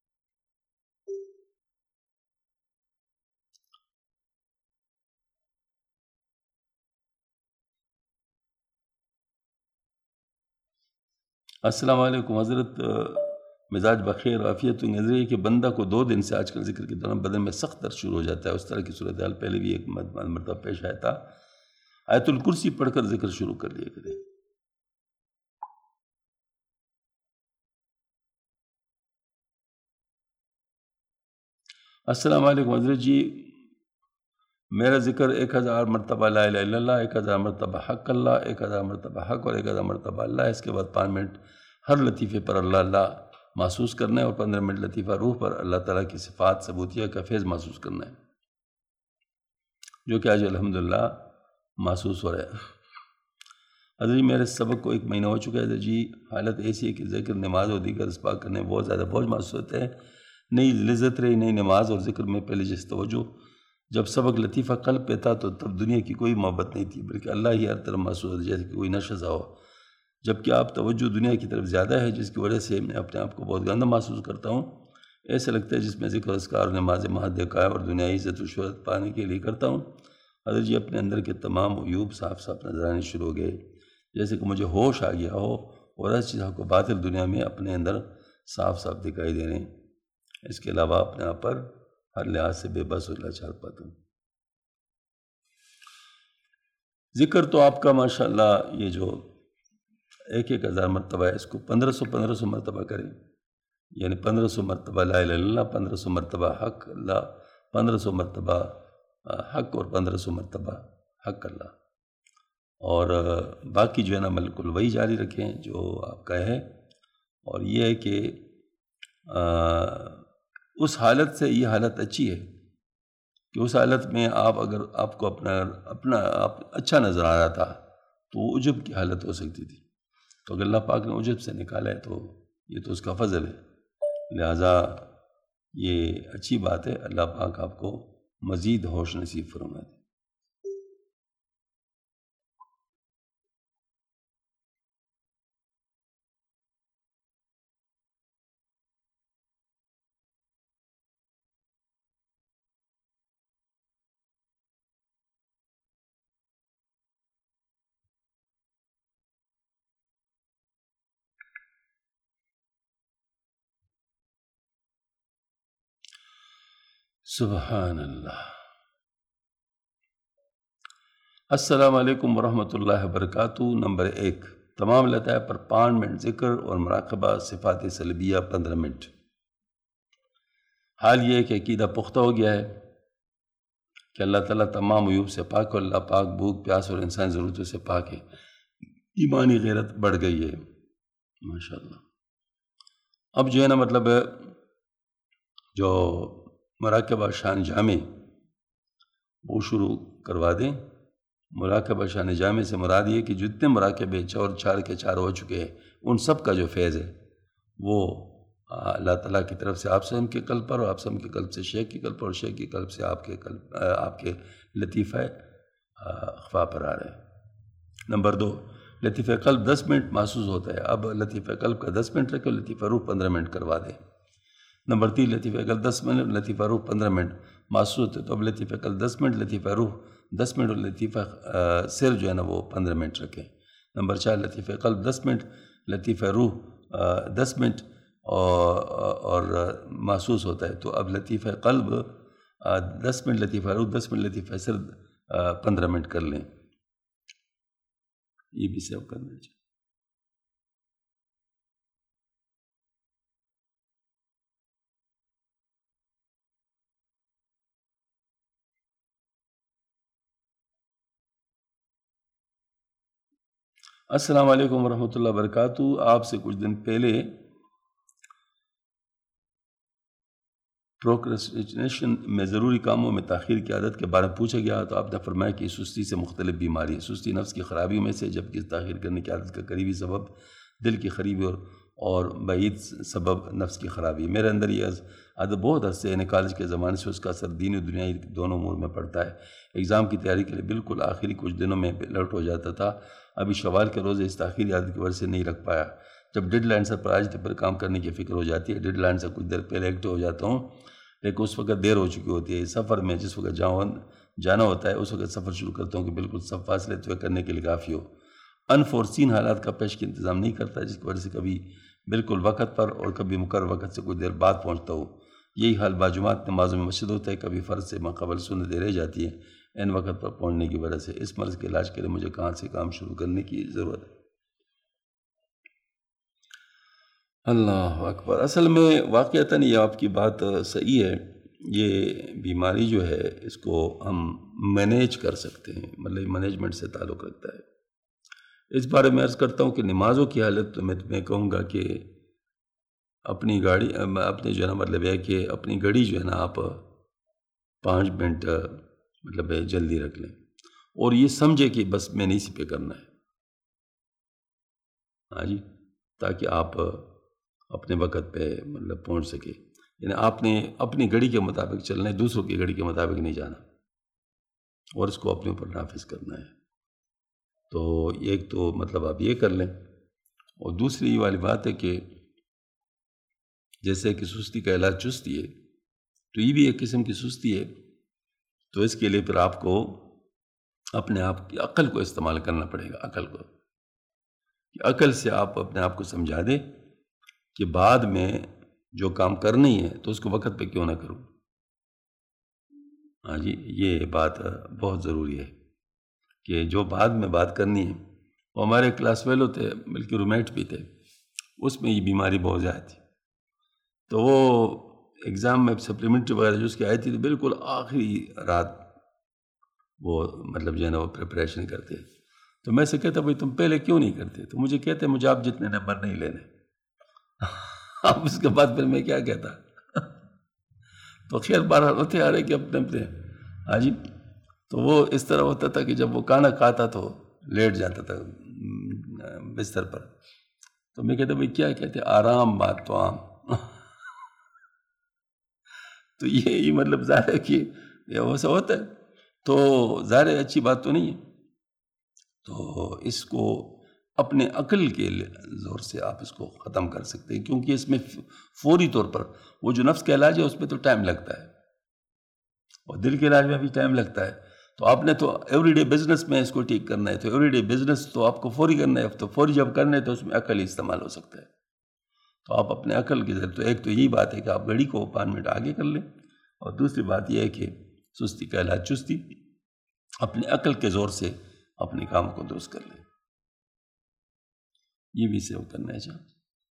السلام علیکم. حضرت مزاج بخیر عافیت و نظریہ کہ بندہ کو دو دن سے آج کل ذکر کے دوران بدن میں سخت درد شروع ہو جاتا ہے. اس طرح کی صورتحال پہلے بھی ایک مرتبہ پیش آیا تھا. آیت الکرسی پڑھ کر ذکر شروع کر لیا کرے. السلام علیکم. حضرت جی میرا ذکر ایک ہزار مرتبہ لا الہ الا اللہ, ایک ہزار مرتبہ حق اللہ, ایک ہزار مرتبہ حق اور ایک ہزار مرتبہ اللہ. اس کے بعد پانچ منٹ ہر لطیفے پر اللہ اللہ محسوس کرنا ہے اور پندرہ منٹ لطیفہ روح پر اللہ تعالیٰ کی صفات ثبوتیہ کا فیض محسوس کرنا ہے, جو کہ آج الحمدللہ محسوس ہو رہا ہے. حضرت جی میرے سبق کو ایک مہینہ ہو چکا ہے. حضرت جی حالت ایسی ہے کہ ذکر نماز اور دیگر اسباق کرنے میں بہت زیادہ بوجھ محسوس ہوتا ہے. نئی لذت رہی نئی نماز اور ذکر میں پہلے جس توجہ جب سبق لطیفہ قلب پہ تھا تو تب دنیا کی کوئی محبت نہیں تھی بلکہ اللہ ہی ہر طرف محسوس ہوتا جیسے کہ کوئی نشہ سا ہو. جبکہ آپ توجہ دنیا کی طرف زیادہ ہے جس کی وجہ سے میں اپنے آپ کو بہت گندہ محسوس کرتا ہوں. ایسا لگتا ہے جس میں ذکر اذکار نماز مہد دکھایا اور دنیائی عزت و شہرت پانے کے لیے کرتا ہوں. حضرت جی اپنے اندر کے تمام عیوب صاف صاف نظر آنے شروع ہو گئے, جیسے کہ مجھے ہوش آ گیا ہو اور ہر چیز کو باطل دنیا میں اپنے اندر صاف صاف دکھائی دے رہے ہیں. اس کے علاوہ اپنے آپ پر ہر لحاظ سے بے بس اور لاچار پاتا ہوں. ذکر تو آپ کا ماشاءاللہ یہ جو ایک ایک ہزار مرتبہ ہے اس کو پندرہ سو پندرہ سو مرتبہ کریں. یعنی پندرہ سو مرتبہ لا الہ الا اللہ, پندرہ سو مرتبہ حق اللہ, پندرہ سو مرتبہ حق اور پندرہ سو مرتبہ حق اللہ. اور باقی جو ہے نا بالکل وہی جاری رکھیں جو آپ کا ہے. اور یہ ہے کہ اس حالت سے یہ حالت اچھی ہے کہ اس حالت میں آپ اگر آپ کو اپنا اپنا آپ اچھا نظر آ رہا تھا تو وہ عجب کی حالت ہو سکتی تھی. تو اگر اللہ پاک نے عجب سے نکالا ہے تو یہ تو اس کا فضل ہے. لہٰذا یہ اچھی بات ہے. اللہ پاک آپ کو مزید ہوش نصیب فرمائے. سبحان اللہ. السلام علیکم ورحمۃ اللہ وبرکاتہ. نمبر ایک، تمام لطائف پر پانچ منٹ ذکر اور مراقبہ صفات سلبیہ پندرہ منٹ. حال یہ ہے کہ عقیدہ پختہ ہو گیا ہے کہ اللہ تعالیٰ تمام عیوب سے پاک ہے، اللہ پاک بھوک پیاس اور انسان ضرورتوں سے پاک ہے. ایمانی غیرت بڑھ گئی ہے ماشاءاللہ. اب جو ہے نا مطلب جو مراقبہ شان جامع وہ شروع کروا دیں. مراقبہ شان جامع سے مراد یہ کہ جتنے مراقبے چور چار کے چار ہو چکے ہیں ان سب کا جو فیض ہے وہ اللہ تعالیٰ کی طرف سے آپ سم کے قلب پر، اور آپ سم کے قلب سے شیخ کی قلب پر، اور شیخ کی قلب سے آپ کے قلب آپ کے لطیفہ اخفا پر آ رہے ہیں. نمبر دو، لطیفہ قلب دس منٹ محسوس ہوتا ہے. اب لطیفہ قلب کا دس منٹ رکھے، لطیفہ روح پندرہ منٹ کروا دیں. نمبر تین، لطیفہ قلب دس منٹ، لطیفہ روح پندرہ منٹ محسوس ہوتے تو اب لطیفہ قلب دس منٹ، لطیفہ روح دس منٹ اور لطیفہ سر جو ہے نا وہ پندرہ منٹ رکھیں. نمبر چار، لطیفہ قلب دس منٹ، لطیفہ روح دس منٹ اور اور محسوس ہوتا ہے تو اب لطیفہ قلب دس منٹ، لطیفہ روح دس منٹ، لطیفہ سر پندرہ منٹ کر لیں. یہ بھی سیو کرنا چاہیے. السلام علیکم ورحمۃ اللہ وبرکاتہ. آپ سے کچھ دن پہلے پروکریسٹینیشن میں ضروری کاموں میں تاخیر کی عادت کے بارے میں پوچھا گیا تو آپ نے فرمایا کہ سستی سے مختلف بیماری ہے. سستی نفس کی خرابیوں میں سے، جبکہ تاخیر کرنے کی عادت کا قریبی سبب دل کی خرابی اور اور بعید سبب نفس کی خرابی ہے. میرے اندر یہ عادت بہت عرصے یعنی کالج کے زمانے سے اس کا اثر دینی و دنیائی دونوں امور میں پڑتا ہے. ایگزام کی تیاری کے لیے بالکل آخری کچھ دنوں میں الرٹ ہو جاتا تھا. ابھی شوال کے روزے اس تاخیری عادت کی وجہ سے نہیں رکھ پایا. جب ڈیڈ لائن سے پر آج پر کام کرنے کی فکر ہو جاتی ہے، ڈیڈ لائن سے کچھ دیر پہلے ایکٹیو ہو جاتا ہوں، لیکن اس وقت دیر ہو چکی ہوتی ہے. سفر میں جس وقت جاؤں جانا ہوتا ہے اس وقت سفر شروع کرتا ہوں کہ بالکل سب فاصلے طے کرنے کے لیے کافی ہو. انفورسین حالات کا پیش کی انتظام نہیں کرتا، جس کی وجہ سے کبھی بالکل وقت پر اور کبھی مقرر وقت سے کچھ دیر بعد پہنچتا ہوں. یہی حال باجماعت نمازوں میں مسجد ہوتا ہے، کبھی فرض سے ماقبل سنتیں رہ جاتی ہیں ان وقت پر پہنچنے کی وجہ سے. اس مرض کے علاج کے لیے مجھے کہاں سے کام شروع کرنے کی ضرورت ہے؟ اللہ اکبر. اصل میں واقعتاً یہ آپ کی بات صحیح ہے. یہ بیماری جو ہے اس کو ہم مینیج کر سکتے ہیں، مطلب مینجمنٹ سے تعلق رکھتا ہے. اس بارے میں عرض کرتا ہوں کہ نمازوں کی حالت تو میں تمہیں کہوں گا کہ اپنی گاڑی اپنے جو ہے نا مطلب ہے کہ اپنی گھڑی جو ہے نا آپ پانچ منٹ مطلب ہے جلدی رکھ لیں اور یہ سمجھے کہ بس میں نے اسی پہ کرنا ہے. ہاں جی، تاکہ آپ اپنے وقت پہ مطلب پہنچ سکے. یعنی آپ نے اپنی گھڑی کے مطابق چلنا ہے، دوسروں کی گھڑی کے مطابق نہیں جانا اور اس کو اپنے اوپر نافذ کرنا ہے. تو ایک تو مطلب آپ یہ کر لیں. اور دوسری یہ والی بات ہے کہ جیسے کہ سستی کا علاج چستی ہے تو یہ بھی ایک قسم کی سستی ہے. تو اس کے لیے پھر آپ کو اپنے آپ کی عقل کو استعمال کرنا پڑے گا. عقل کو کہ عقل سے آپ اپنے آپ کو سمجھا دیں کہ بعد میں جو کام کرنی ہے تو اس کو وقت پہ کیوں نہ کروں. ہاں جی، یہ بات بہت ضروری ہے کہ جو بعد میں بات کرنی ہے. وہ ہمارے کلاس فیلو تھے بلکہ رومیٹ بھی تھے، اس میں یہ بیماری بہت زیادہ تھی. تو وہ ایگزام میں سپلیمنٹری وغیرہ جو اس کی آئی تھی تو بالکل آخری رات وہ مطلب جو ہے نا وہ پریپریشن کرتے. تو میں سے کہتا بھائی تم پہلے کیوں نہیں کرتے؟ تو مجھے کہتے مجھے آپ جتنے نمبر نہیں لینے. اب اس کے بعد پھر میں کیا کہتا؟ تو خیر بارہ ہوتے آ رہے کہ اپنے اپنے. ہاں جی، تو وہ اس طرح ہوتا تھا کہ جب وہ کھانا کھاتا تو لیٹ جاتا تھا بستر پر. تو میں کہتا بھائی کیا کہتے؟ آرام بات تو عام. تو یہ مطلب ظاہر ہے کہ ویسا ہوتا ہے تو ظاہر ہے اچھی بات تو نہیں ہے. تو اس کو اپنے عقل کے زور سے آپ اس کو ختم کر سکتے ہیں، کیونکہ اس میں فوری طور پر وہ جو نفس کا علاج ہے اس میں تو ٹائم لگتا ہے اور دل کے علاج میں بھی ٹائم لگتا ہے. تو آپ نے تو ایوری ڈے بزنس میں اس کو ٹھیک کرنا ہے، تو ایوری ڈے بزنس تو آپ کو فوری کرنا ہے. تو فوری جب کرنا ہے تو اس میں عقل ہی استعمال ہو سکتا ہے. تو آپ اپنے عقل کے ذریعے تو ایک تو یہی بات ہے کہ آپ گھڑی کو پانچ منٹ آگے کر لیں اور دوسری بات یہ ہے کہ سستی کا علاج چستی، اپنے عقل کے زور سے اپنے کام کو درست کر لیں، یہ بھی سیو کرنا چاہیے۔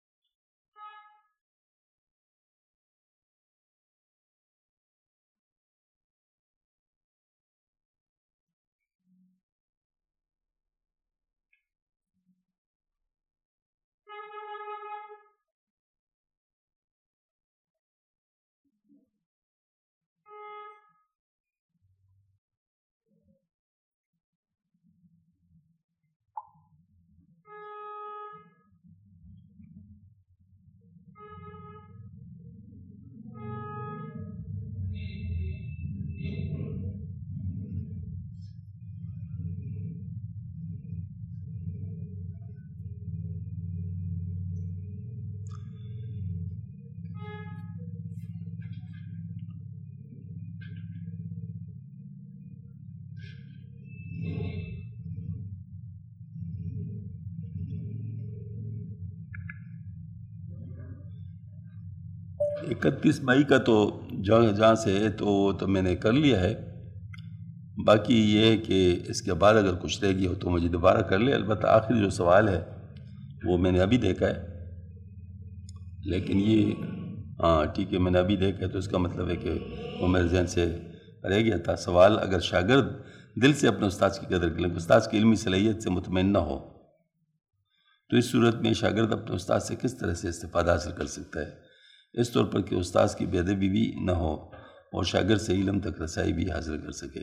اکتیس مئی کا تو جہاں جہاں سے ہے تو وہ تو میں نے کر لیا ہے، باقی یہ ہے کہ اس کے بعد اگر کچھ رہ گئی ہو تو مجھے دوبارہ کر لے۔ البتہ آخری جو سوال ہے وہ میں نے ابھی دیکھا ہے، لیکن یہ ہاں ٹھیک ہے میں نے ابھی دیکھا ہے، تو اس کا مطلب ہے کہ وہ میرے ذہن سے رہ گیا تھا سوال۔ اگر شاگرد دل سے اپنے استاذ کی قدر کرے، استاذ کی علمی صلاحیت سے مطمئن نہ ہو، تو اس صورت میں شاگرد اپنے استاذ سے کس طرح سے استفادہ حاصل کر سکتا ہے؟ اس طور پر کہ استاذ کی بے ادبی بھی نہ ہو اور شاگرد سے علم تک رسائی بھی حاصل کر سکے۔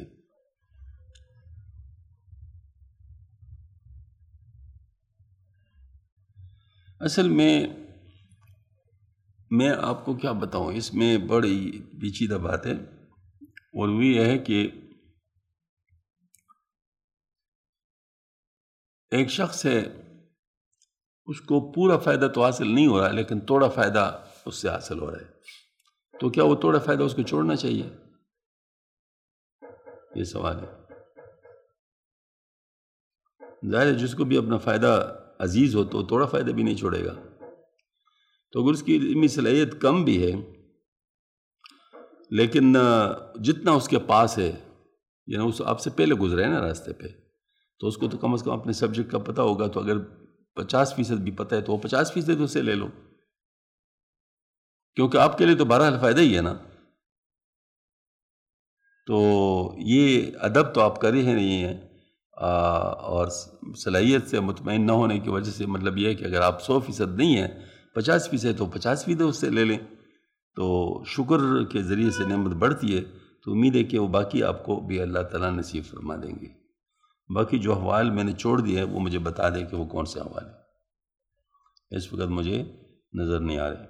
اصل میں میں آپ کو کیا بتاؤں، اس میں بڑی پیچیدہ بات ہے، اور وہ یہ ہے کہ ایک شخص ہے، اس کو پورا فائدہ تو حاصل نہیں ہو رہا لیکن تھوڑا فائدہ اس سے حاصل ہو رہا ہے، تو کیا وہ تھوڑا فائدہ اس کو چھوڑنا چاہیے؟ یہ سوال ہے۔ ظاہر ہے جس کو بھی اپنا فائدہ عزیز ہو تو تھوڑا فائدہ بھی نہیں چھوڑے گا، تو اگر اس کی علمی صلاحیت کم بھی ہے لیکن جتنا اس کے پاس ہے، یعنی اس آپ سے پہلے گزرے نا راستے پہ، تو اس کو تو کم از کم اپنے سبجیکٹ کا پتہ ہوگا، تو اگر پچاس فیصد بھی پتہ ہے تو وہ پچاس فیصد اس سے لے لو، کیونکہ آپ کے لیے تو بہرحال فائدہ ہی ہے نا۔ تو یہ ادب تو آپ کر ہی نہیں ہیں، اور صلاحیت سے مطمئن نہ ہونے کی وجہ سے مطلب یہ ہے کہ اگر آپ سو فیصد نہیں ہیں، پچاس فیصد تو پچاس فیصد اس سے لے لیں، تو شکر کے ذریعے سے نعمت بڑھتی ہے، تو امید ہے کہ وہ باقی آپ کو بھی اللہ تعالیٰ نصیب فرما دیں گے۔ باقی جو احوال میں نے چھوڑ دیے ہیں وہ مجھے بتا دیں کہ وہ کون سے احوال ہیں، اس وقت مجھے نظر نہیں آ رہے۔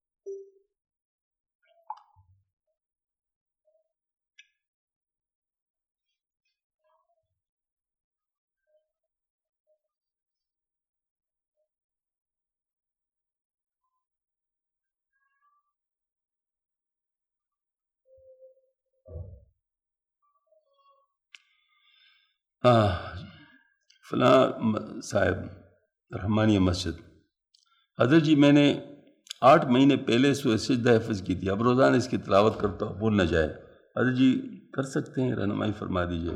ہاں فلاں صاحب رحمانیہ مسجد، حضرت جی میں نے آٹھ مہینے پہلے سورہ سجدہ حفظ کی تھی، اب روزانہ اس کی تلاوت کرتا ہوں، بھول نہ جائے۔ حضرت جی کر سکتے ہیں، رہنمائی فرما دیجئے۔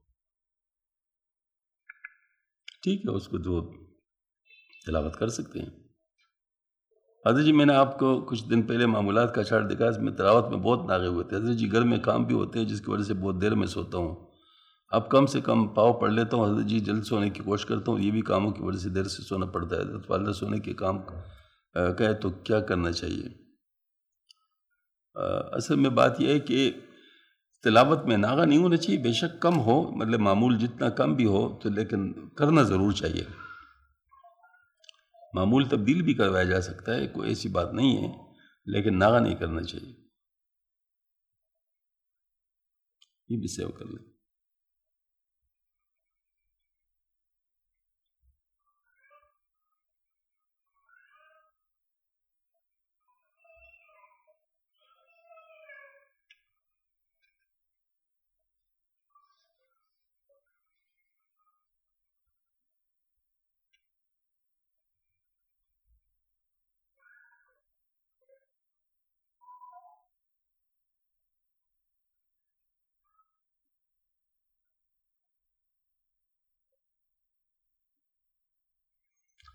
ٹھیک ہے، اس کو تو تلاوت کر سکتے ہیں۔ حضرت جی میں نے آپ کو کچھ دن پہلے معمولات کا چارٹ دکھا، اس میں تلاوت میں بہت ناغے ہوئے تھے۔ حضرت جی گھر میں کام بھی ہوتے ہیں جس کی وجہ سے بہت دیر میں سوتا ہوں، اب کم سے کم پاؤ پڑھ لیتا ہوں۔ حضرت جی جلد سونے کی کوشش کرتا ہوں، یہ بھی کاموں کی وجہ سے دیر سے سونا پڑتا ہے۔ حضرت والدہ سونے کے کام کہے تو کیا کرنا چاہیے؟ اصل میں بات یہ ہے کہ تلاوت میں ناغہ نہیں ہونا چاہیے، بے شک کم ہو، مطلب معمول جتنا کم بھی ہو تو لیکن کرنا ضرور چاہیے۔ معمول تبدیل بھی کروایا جا سکتا ہے، کوئی ایسی بات نہیں ہے، لیکن ناغہ نہیں کرنا چاہیے۔ یہ بھی سیو کر لیں۔